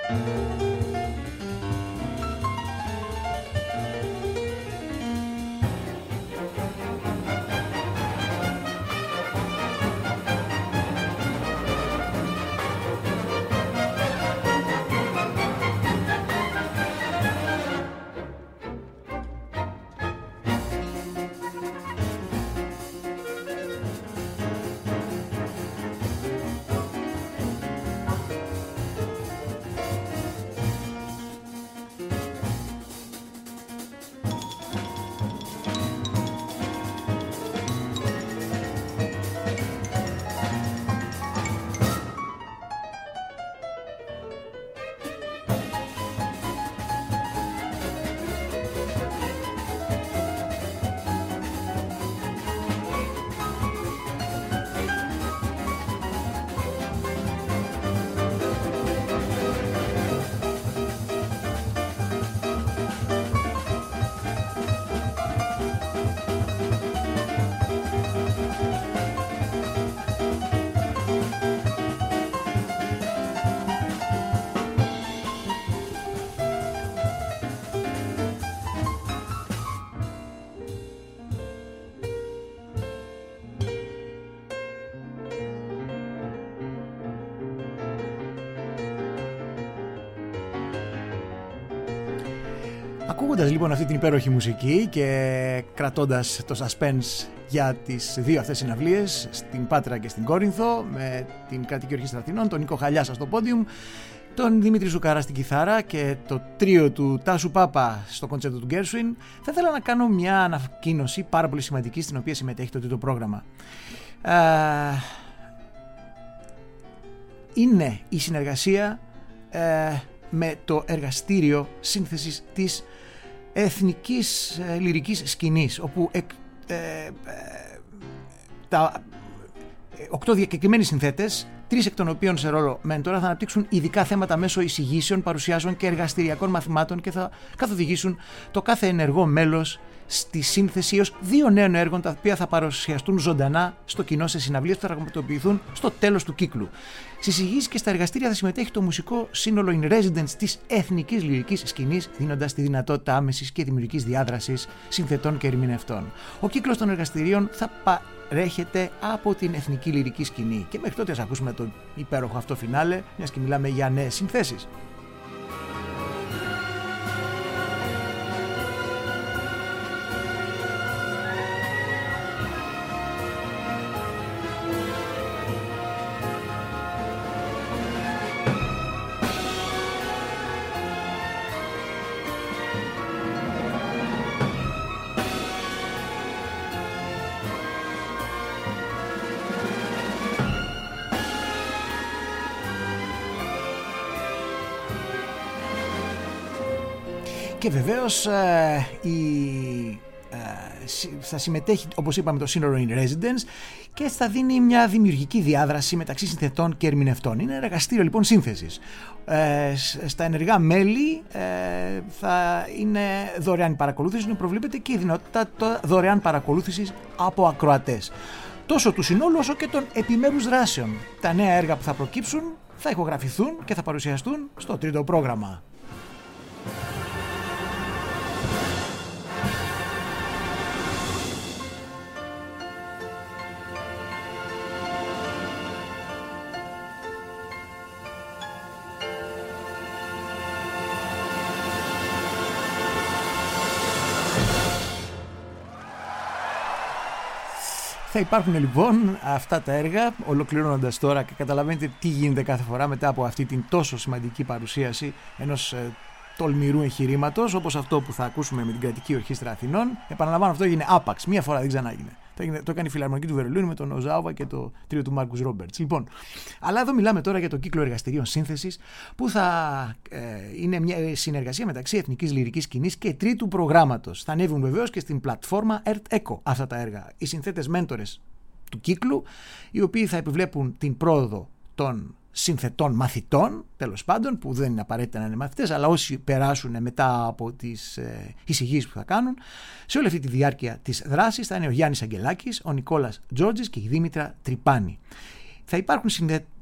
Ακούγοντας λοιπόν αυτή την υπέροχη μουσική και κρατώντας το suspense για τις δύο αυτές συναυλίες στην Πάτρα και στην Κόρινθο, με την Κρατική Ορχήστρα Αθηνών, τον Νίκο Χαλιάσα στο πόντιουμ, τον Δημήτρη Ζουκαρά στην κιθάρα και το τρίο του Τάσου Πάπα στο κοντσέρτο του Γκέρσουιν, θα ήθελα να κάνω μια ανακοίνωση πάρα πολύ σημαντική στην οποία συμμετέχει το τρίτο πρόγραμμα. Ε, είναι η συνεργασία ε, με το εργαστήριο σύνθεσης της εθνικής ε, λυρικής σκηνής, όπου εκ, ε, ε, τα οκτώ διακεκριμένοι συνθέτες, τρεις εκ των οποίων σε ρόλο μέντορα, θα αναπτύξουν ειδικά θέματα μέσω εισηγήσεων, παρουσιάσεων και εργαστηριακών μαθημάτων και θα καθοδηγήσουν το κάθε ενεργό μέλος στη σύνθεση έως δύο νέων έργων, τα οποία θα παρουσιαστούν ζωντανά στο κοινό σε συναυλίες που θα πραγματοποιηθούν στο τέλος του κύκλου. Στις εισηγήσεις και στα εργαστήρια θα συμμετέχει το μουσικό σύνολο in residence της εθνικής λυρικής σκηνής, δίνοντας τη δυνατότητα άμεσης και δημιουργικής διάδρασης συνθετών και ερμηνευτών. Ο κύκλος των εργαστηρίων θα παρέχεται από την εθνική λυρική σκηνή. Και μέχρι τότε ας ακούσουμε το υπέροχο αυτό φινάλε, μιας και μιλάμε για νέες συνθέσεις. Και βεβαίως ε, η, ε, θα συμμετέχει, όπως είπαμε, το σύνολο in residence και θα δίνει μια δημιουργική διάδραση μεταξύ συνθετών και ερμηνευτών. Είναι εργαστήριο λοιπόν σύνθεσης. Ε, στα ενεργά μέλη ε, θα είναι δωρεάν παρακολούθηση, προβλέπεται και η δυνατότητα δωρεάν παρακολούθησης από ακροατές. Τόσο του συνόλου όσο και των επιμέρους δράσεων. Τα νέα έργα που θα προκύψουν θα ηχογραφηθούν και θα παρουσιαστούν στο τρίτο πρόγραμμα. Θα υπάρχουν λοιπόν αυτά τα έργα, ολοκληρώνοντας τώρα και καταλαβαίνετε τι γίνεται κάθε φορά μετά από αυτή την τόσο σημαντική παρουσίαση ενός ε, τολμηρού εγχειρήματος, όπως αυτό που θα ακούσουμε με την Κρατική Ορχήστρα Αθηνών. Επαναλαμβάνω, αυτό έγινε άπαξ, μία φορά, δεν ξανά έγινε. Το, έγινε, το έκανε η Φιλαρμονική του Βερολίνου με τον Οζάουβα και το τρίο του Μάρκους Ρόμπερτς. Λοιπόν, αλλά εδώ μιλάμε τώρα για το κύκλο εργαστηρίων σύνθεσης, που θα ε, είναι μια συνεργασία μεταξύ εθνικής λυρικής σκηνής και τρίτου προγράμματος. Θα ανέβουν βεβαίως και στην πλατφόρμα Earth Echo αυτά τα έργα. Οι συνθέτες μέντορες του κύκλου, οι οποίοι θα επιβλέπουν την πρόοδο των συνθετών μαθητών, τέλος πάντων, που δεν είναι απαραίτητα να είναι μαθητές, αλλά όσοι περάσουν μετά από τις ε, εισηγήσεις που θα κάνουν, σε όλη αυτή τη διάρκεια της δράσης θα είναι ο Γιάννης Αγγελάκης, ο Νικόλας Τζόρτζης και η Δήμητρα Τρυπάνη. Θα υπάρχουν συνδε...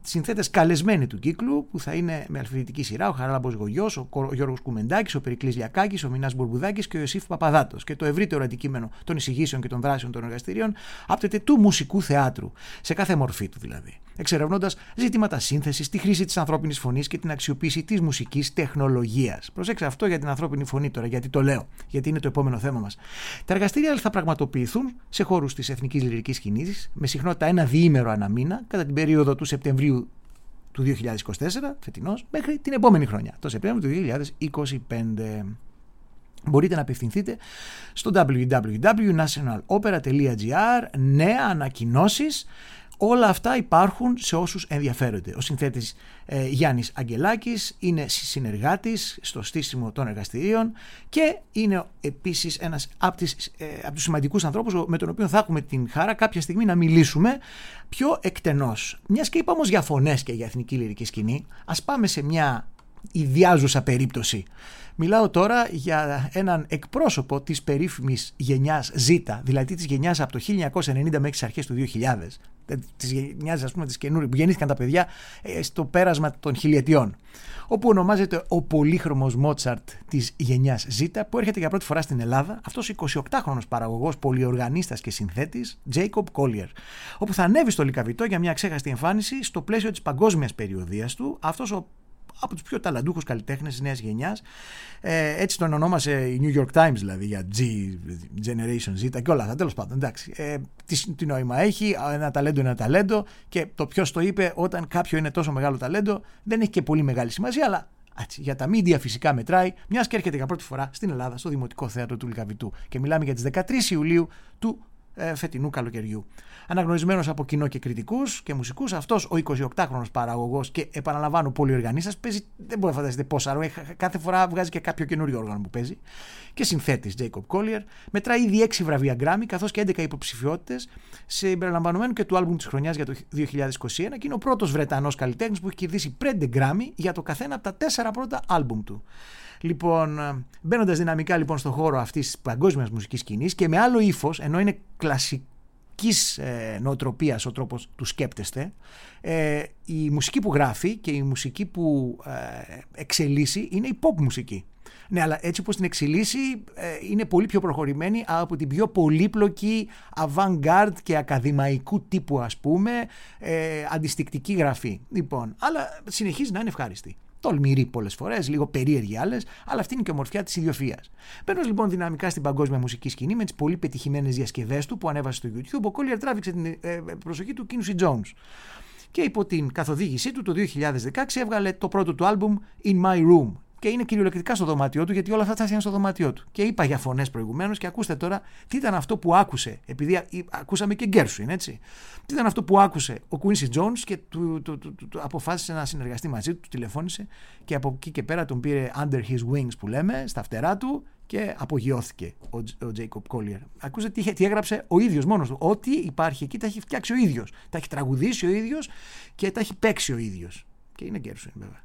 συνθέτες καλεσμένοι του κύκλου, που θα είναι με αλφαβητική σειρά ο Χαράλαμπος Γογιός, ο Γιώργος Κουμεντάκης, ο Περικλής Λιακάκης, ο Μινάς Μπουρμπουδάκης και ο Ιωσήφ Παπαδάτος. Και το ευρύτερο αντικείμενο των εισηγήσεων και των δράσεων των εργαστηρίων άπτεται του μουσικού θεάτρου, σε κάθε μορφή του δηλαδή, εξερευνώντας ζητήματα σύνθεσης, τη χρήση της ανθρώπινης φωνής και την αξιοποίηση της μουσικής τεχνολογίας. Προσέξτε αυτό για την ανθρώπινη φωνή τώρα, γιατί το λέω, γιατί είναι το επόμενο θέμα μας. Τα εργαστήρια θα πραγματοποιηθούν σε χώρους της Εθνικής Λυρικής Σκηνής, με συχνότητα ένα διήμερο ανά μήνα, κατά την περίοδο του Σεπτεμβρίου του δύο χιλιάδες είκοσι τέσσερα, φετινός, μέχρι την επόμενη χρονιά, το Σεπτέμβριο του δύο χιλιάδες είκοσι πέντε. Μπορείτε να απευθυνθείτε στο double-u double-u double-u τελεία national opera τελεία gr, νέα, ανακοινώσεις. Όλα αυτά υπάρχουν σε όσους ενδιαφέρονται. Ο συνθέτης ε, Γιάννης Αγγελάκης είναι συνεργάτης στο στήσιμο των εργαστηρίων και είναι επίσης ένας από, τις, ε, από τους σημαντικούς ανθρώπους με τον οποίο θα έχουμε την χαρά κάποια στιγμή να μιλήσουμε πιο εκτενώς. Μιας και είπα όμως για φωνές και για εθνική λυρική σκηνή, ας πάμε σε μια ιδιάζουσα περίπτωση. Μιλάω τώρα για έναν εκπρόσωπο της περίφημης γενιάς Z, δηλαδή της γενιάς από το χίλια εννιακόσια ενενήντα μέχρι τις αρχές του δύο χιλιάδες. Της γενιάς, ας πούμε, της καινούριου, που γεννήθηκαν τα παιδιά στο πέρασμα των χιλιετιών. Όπου ονομάζεται ο πολύχρωμος Μότσαρτ της γενιάς Z, που έρχεται για πρώτη φορά στην Ελλάδα, αυτός ο εικοσιοκτάχρονος παραγωγός, πολυοργανίστας και συνθέτης, Jacob Collier. Όπου θα ανέβει στο Λυκαβητό για μια ξέχαστη εμφάνιση στο πλαίσιο της παγκόσμιας περιοδείας του. Αυτός ο από τους πιο ταλαντούχους καλλιτέχνες της νέας γενιάς. Ε, έτσι τον ονόμασε η New York Times, δηλαδή, για G, Generation Z και όλα αυτά. Τέλος πάντων, εντάξει. Ε, τι, τι νόημα έχει, ένα ταλέντο είναι ένα ταλέντο, και το ποιος το είπε, όταν κάποιο είναι τόσο μεγάλο ταλέντο, δεν έχει και πολύ μεγάλη σημασία, αλλά έτσι, για τα media φυσικά μετράει, μιας και έρχεται για πρώτη φορά στην Ελλάδα, στο Δημοτικό Θέατρο του Λυκαβητού. Και μιλάμε για τις δεκατρείς Ιουλίου του ε, φετινού καλοκαιριού. Αναγνωρισμένος από κοινό και κριτικούς και μουσικούς, αυτός ο εικοσιοκτάχρονος παραγωγός και, επαναλαμβάνω, πολυοργανίστας, παίζει, δεν μπορεί να φανταστείτε πόσα, κάθε φορά βγάζει και κάποιο καινούριο όργανο που παίζει, και συνθέτης Jacob Collier. Μετράει ήδη έξι βραβεία Grammy, καθώς και έντεκα υποψηφιότητες, συμπεριλαμβανομένου και του άλμπουμ της χρονιάς για το δύο χιλιάδες είκοσι ένα, και είναι ο πρώτος Βρετανός καλλιτέχνης που έχει κερδίσει πέντε Grammy για το καθένα από τα τέσσερα πρώτα άλμπουμ του. Λοιπόν, μπαίνοντας δυναμικά λοιπόν στον χώρο αυτής της παγκόσμιας μουσικής σκηνής και με άλλο ύφος, ενώ είναι κλασικής ε, νοοτροπίας ο τρόπος του σκέπτεστε, ε, η μουσική που γράφει και η μουσική που ε, εξελίσσει είναι η pop μουσική. Ναι, αλλά έτσι όπως την εξελίσσει ε, είναι πολύ πιο προχωρημένη από την πιο πολύπλοκη avant-garde και ακαδημαϊκού τύπου, ας πούμε, ε, αντιστικτική γραφή. Λοιπόν, αλλά συνεχίζει να είναι ευχάριστη. Τολμηρή πολλές φορές, λίγο περίεργη άλλες, αλλά αυτή είναι και η ομορφιά της ιδιοφυΐας. Μπαίνοντας λοιπόν δυναμικά στην παγκόσμια μουσική σκηνή με τις πολύ πετυχημένες διασκευές του που ανέβασε στο YouTube, ο Collier τράβηξε την ε, προσοχή του Quincy Jones. Και υπό την καθοδήγησή του το δύο χιλιάδες δεκαέξι έβγαλε το πρώτο του άλμπουμ In My Room. Και είναι κυριολεκτικά στο δωμάτιό του, γιατί όλα αυτά θα ήταν στο δωμάτιό του. Και είπα για φωνές προηγουμένως, και ακούστε τώρα τι ήταν αυτό που άκουσε. Επειδή ακούσαμε και Γκέρσουιν, έτσι. Τι ήταν αυτό που άκουσε ο Quincy Jones και του, του, του, του, του αποφάσισε να συνεργαστεί μαζί του, του τηλεφώνησε και από εκεί και πέρα τον πήρε under his wings, που λέμε, στα φτερά του, και απογειώθηκε ο, ο Jacob Collier. Ακούστε τι, τι έγραψε ο ίδιος μόνος του. Ό,τι υπάρχει εκεί τα έχει φτιάξει ο ίδιος. Τα έχει τραγουδήσει ο ίδιος και τα έχει παίξει ο ίδιος. Και είναι Γκέρσουιν, βέβαια.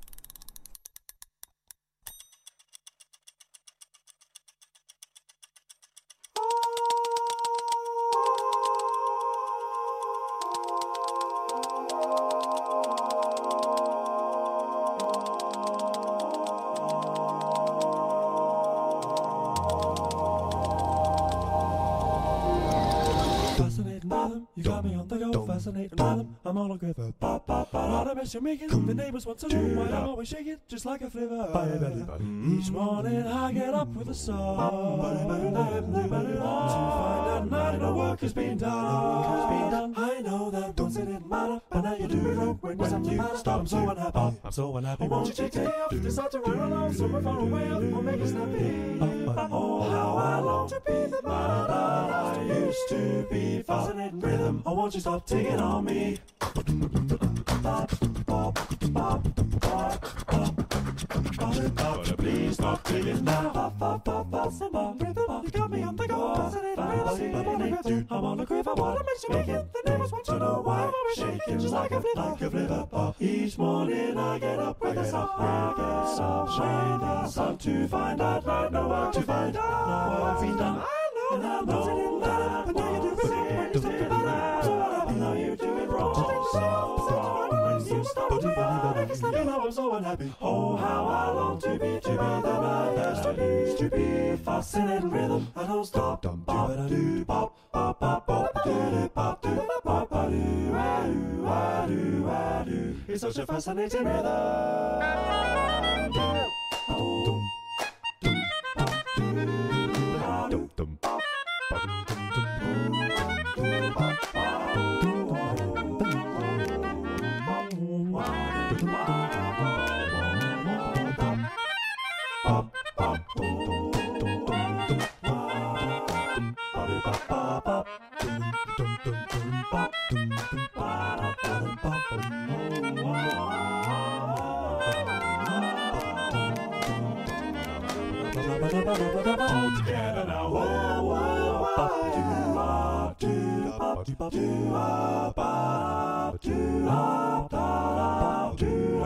You got me on the go, fascinating rhythm. I'm all a quiver. Pop, pop, pop. Lot of mess you're making. The neighbors want to know why I'm always shaking, just like a flivver. Each morning I get up with a song to find out night no work has been done. I know that once it didn't matter, but now you do. When you something matter, stop. I'm so unhappy. I'm so unhappy. Won't you take day off? Decide to run along somewhere far away, or make it snappy. Oh, how I long to be the man that I used to be. Fascinating rhythm. Oh, won't you stop taking on me? Please stop taking now. You got me on the go. I'm on the quiver. What makes you make it? The neighbors want to know why I'm shaking just like a flipper. Like a flipper. Each morning I get up with a sun. I get up, shine the sun to find out. I know what to find out. No work been done. I know and I'm dancing in love, and now you do it wrong when you say it loud. I know you do it wrong. You stop to fight, I guess you know I'm so unhappy. Oh, how I long to be, to be the man that's to be, to be fascinating rhythm. I don't stop. Bop, do, bop, bop, bop, bop, do, bop, do, bop, do, do, do, do. It's such a fascinating rhythm. Oh. All together now. Whoa, whoa, whoa. Do up, do up, do up, do up, up, do up, up, do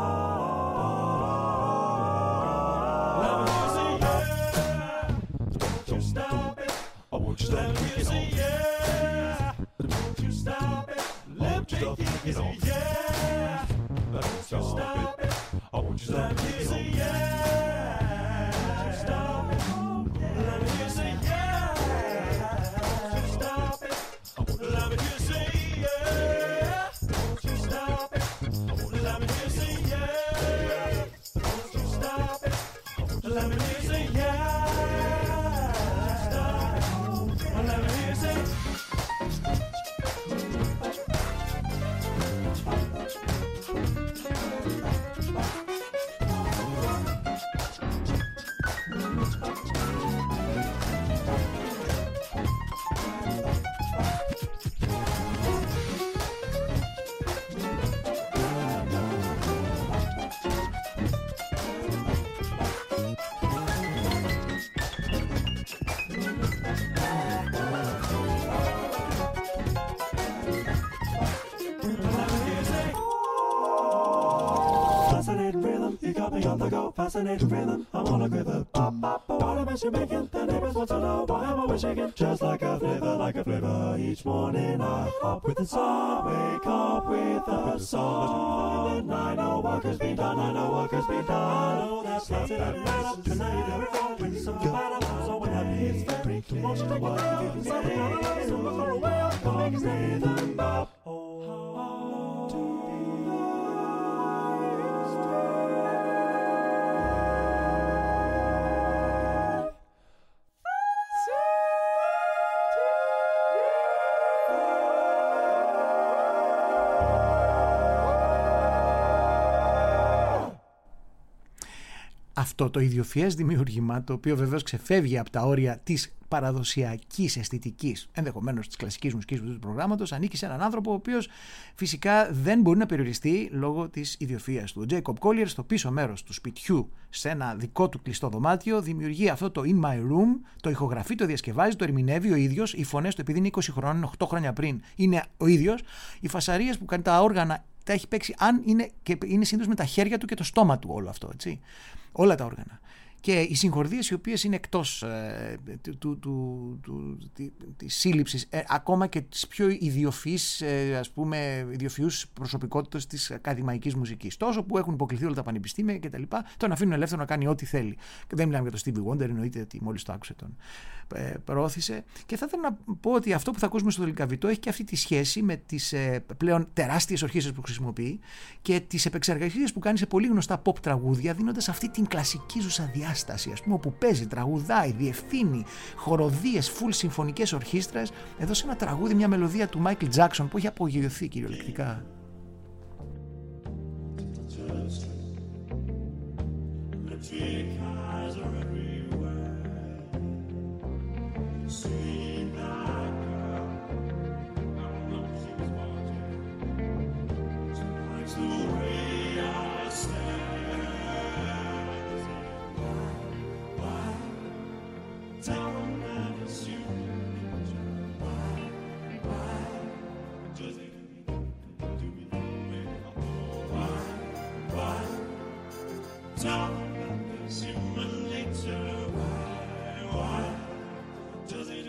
up. Let me say yeah. Don't you stop it. I want you to let me say yeah. Don't you stop it. Let me say yeah. Don't you stop it. I want you to let me say yeah. On the go, fascinating rhythm, I'm on a quiver. Bop, bop, bop. What a mess you're making, the neighbors want to know why am I always shaking? Just like a flavor, like a flavor. Each morning I hop with the song, wake up with a song. I know work has been done, I know work has been done. I know that's lots of rhythm. Tonight every phone with some battle. So when happy it's very clear. Won't you take a look, you can say it. So far away, I'm going to say them bop. Αυτό το ιδιοφυές δημιούργημα, το οποίο βεβαίως ξεφεύγει από τα όρια της παραδοσιακής αισθητικής, ενδεχομένως της κλασικής μουσικής του προγράμματος, ανήκει σε έναν άνθρωπο ο οποίος φυσικά δεν μπορεί να περιοριστεί λόγω της ιδιοφυείας του. Ο Τζέικοπ Κόλιερ στο πίσω μέρος του σπιτιού, σε ένα δικό του κλειστό δωμάτιο, δημιουργεί αυτό το In My Room, το ηχογραφεί, το διασκευάζει, το ερμηνεύει ο ίδιος. Οι φωνές του, επειδή είναι είκοσι χρόνων, οκτώ χρόνια πριν, είναι ο ίδιος. Οι φασαρίες που κάνει, τα όργανα, τα έχει παίξει, αν είναι, και είναι συνήθως με τα χέρια του και το στόμα του όλο αυτό, έτσι. Όλα τα όργανα. Και οι συγχορδίες οι οποίες είναι εκτός ε, του, του, του, του, της σύλληψης, ε, ακόμα και τις πιο ιδιοφυείς, ε, ας πούμε, ιδιοφυούς προσωπικότητες της ακαδημαϊκής μουσικής. Τόσο που έχουν υποκληθεί όλα τα πανεπιστήμια κτλ. Τον αφήνουν ελεύθερο να κάνει ό,τι θέλει. Και δεν μιλάμε για τον Stevie Wonder, εννοείται ότι μόλις το άκουσε τον ε, προώθησε. Και θα ήθελα να πω ότι αυτό που θα ακούσουμε στο Δελικαβητό έχει και αυτή τη σχέση με τις ε, πλέον τεράστιες ορχήστρες που χρησιμοποιεί και τις επεξεργασίες που κάνει σε πολύ γνωστά pop τραγούδια, δίνοντας αυτή την κλασική ζουσα διάσταση, ας πούμε, όπου παίζει, τραγουδάει, διευθύνει χοροδίες, full συμφωνικές ορχήστρες. Εδώ σε ένα τραγούδι, μια μελωδία του Michael Jackson που έχει απογειωθεί κυριολεκτικά. Does it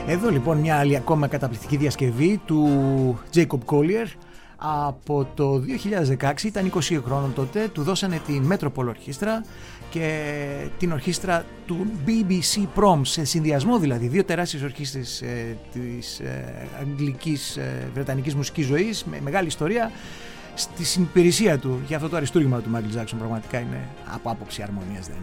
Εδώ λοιπόν μια άλλη ακόμα καταπληκτική διασκευή του Jacob Collier από το δύο χιλιάδες δεκαέξι, ήταν είκοσι χρόνων τότε, του δώσανε την Metropole Ορχήστρα και την ορχήστρα του μπι μπι σι Proms, σε συνδυασμό δηλαδή, δύο τεράστιες ορχήστρες ε, της ε, αγγλικής ε, βρετανικής μουσικής ζωής με μεγάλη ιστορία στη συνυπηρεσία του. Για αυτό το αριστούργημα του Michael Jackson πραγματικά είναι από άποψη αρμονίας δεν είναι.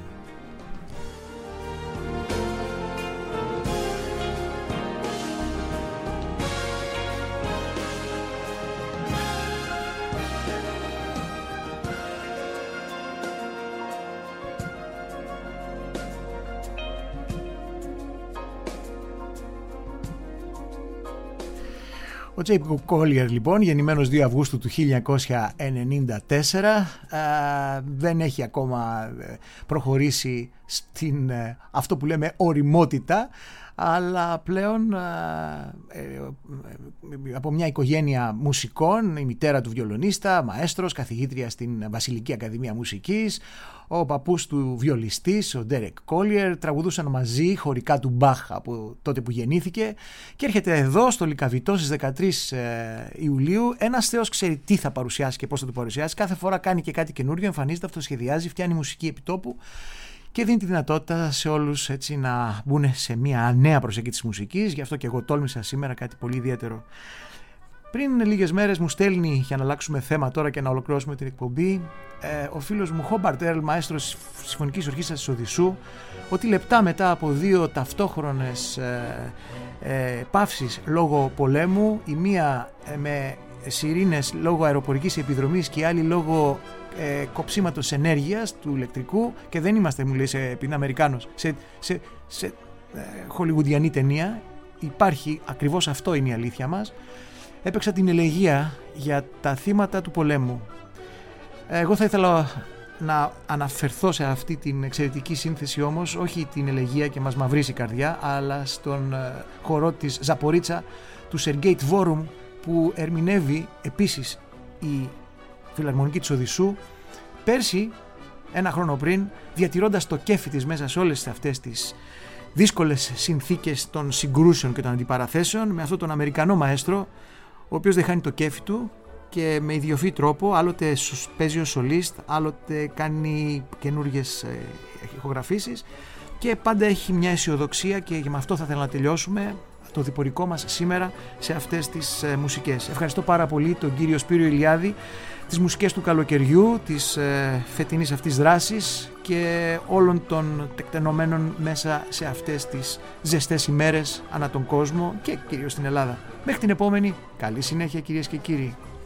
Ο Jacob Collier λοιπόν, γεννημένος δύο Αυγούστου του χίλια εννιακόσια ενενήντα τέσσερα, α, δεν έχει ακόμα προχωρήσει στην αυτό που λέμε οριμότητα, αλλά πλέον α, ε, ε, από μια οικογένεια μουσικών, η μητέρα του βιολονίστα, μαέστρος, καθηγήτρια στην Βασιλική Ακαδημία Μουσικής, ο παππούς του βιολιστής, ο Derek Collier, τραγουδούσαν μαζί χωρικά του Μπαχ από τότε που γεννήθηκε και έρχεται εδώ στο Λυκαβητό στις δεκατρείς Ιουλίου. Ένας θεός ξέρει τι θα παρουσιάσει και πώς θα το παρουσιάσει. Κάθε φορά κάνει και κάτι καινούριο, εμφανίζεται, αυτοσχεδιάζει, φτιάχνει μουσική επιτόπου και δίνει τη δυνατότητα σε όλους έτσι να μπουν σε μια νέα προσέγγιση της μουσικής. Γι' αυτό και εγώ τόλμησα σήμερα κάτι πολύ ιδιαίτερο. Πριν λίγες μέρες μου στέλνει, για να αλλάξουμε θέμα τώρα και να ολοκληρώσουμε την εκπομπή, ε, ο φίλος μου Χόμπαρτ Έρλ, μαέστρος Συμφωνικής Ορχήστρας της Οδυσσού, ότι λεπτά μετά από δύο ταυτόχρονες ε, ε, παύσεις λόγω πολέμου, η μία ε, με σιρήνες λόγω αεροπορικής επιδρομής και η άλλη λόγω ε, κοψίματος ενέργειας του ηλεκτρικού, και δεν είμαστε, μου λέει, σε, επειδή Αμερικάνος, σε, σε, σε ε, χολιγουντιανή ταινία, υπάρχει ακριβώς αυτό, είναι η αλήθεια μας. Έπαιξα την ελεγεία για τα θύματα του πολέμου. Εγώ θα ήθελα να αναφερθώ σε αυτή την εξαιρετική σύνθεση όμως, όχι την ελεγεία και μας μαυρίσει η καρδιά, αλλά στον χορό της Ζαπορίτσα του Σεργέι Τβόρουμ, που ερμηνεύει επίσης η Φιλαρμονική της Οδυσσού πέρσι, ένα χρόνο πριν, διατηρώντας το κέφι της μέσα σε όλες αυτές τις δύσκολες συνθήκες των συγκρούσεων και των αντιπαραθέσεων, με αυτόν τον Αμερικανό μαέστρο, ο οποίος δεν χάνει το κέφι του και με ιδιοφυή τρόπο, άλλοτε παίζει ως σολίστ, άλλοτε κάνει καινούργιες ηχογραφήσεις και πάντα έχει μια αισιοδοξία, και με αυτό θα ήθελα να τελειώσουμε το διπορικό μας σήμερα σε αυτές τις ε, μουσικές. Ευχαριστώ πάρα πολύ τον κύριο Σπύριο Ηλιάδη, τις μουσικές του καλοκαιριού, της ε, φετινής αυτής δράσης και όλων των τεκτενωμένων μέσα σε αυτές τις ζεστές ημέρες ανά τον κόσμο και κυρίως στην Ελλάδα. Μέχρι την επόμενη, καλή συνέχεια κυρίες και κύριοι.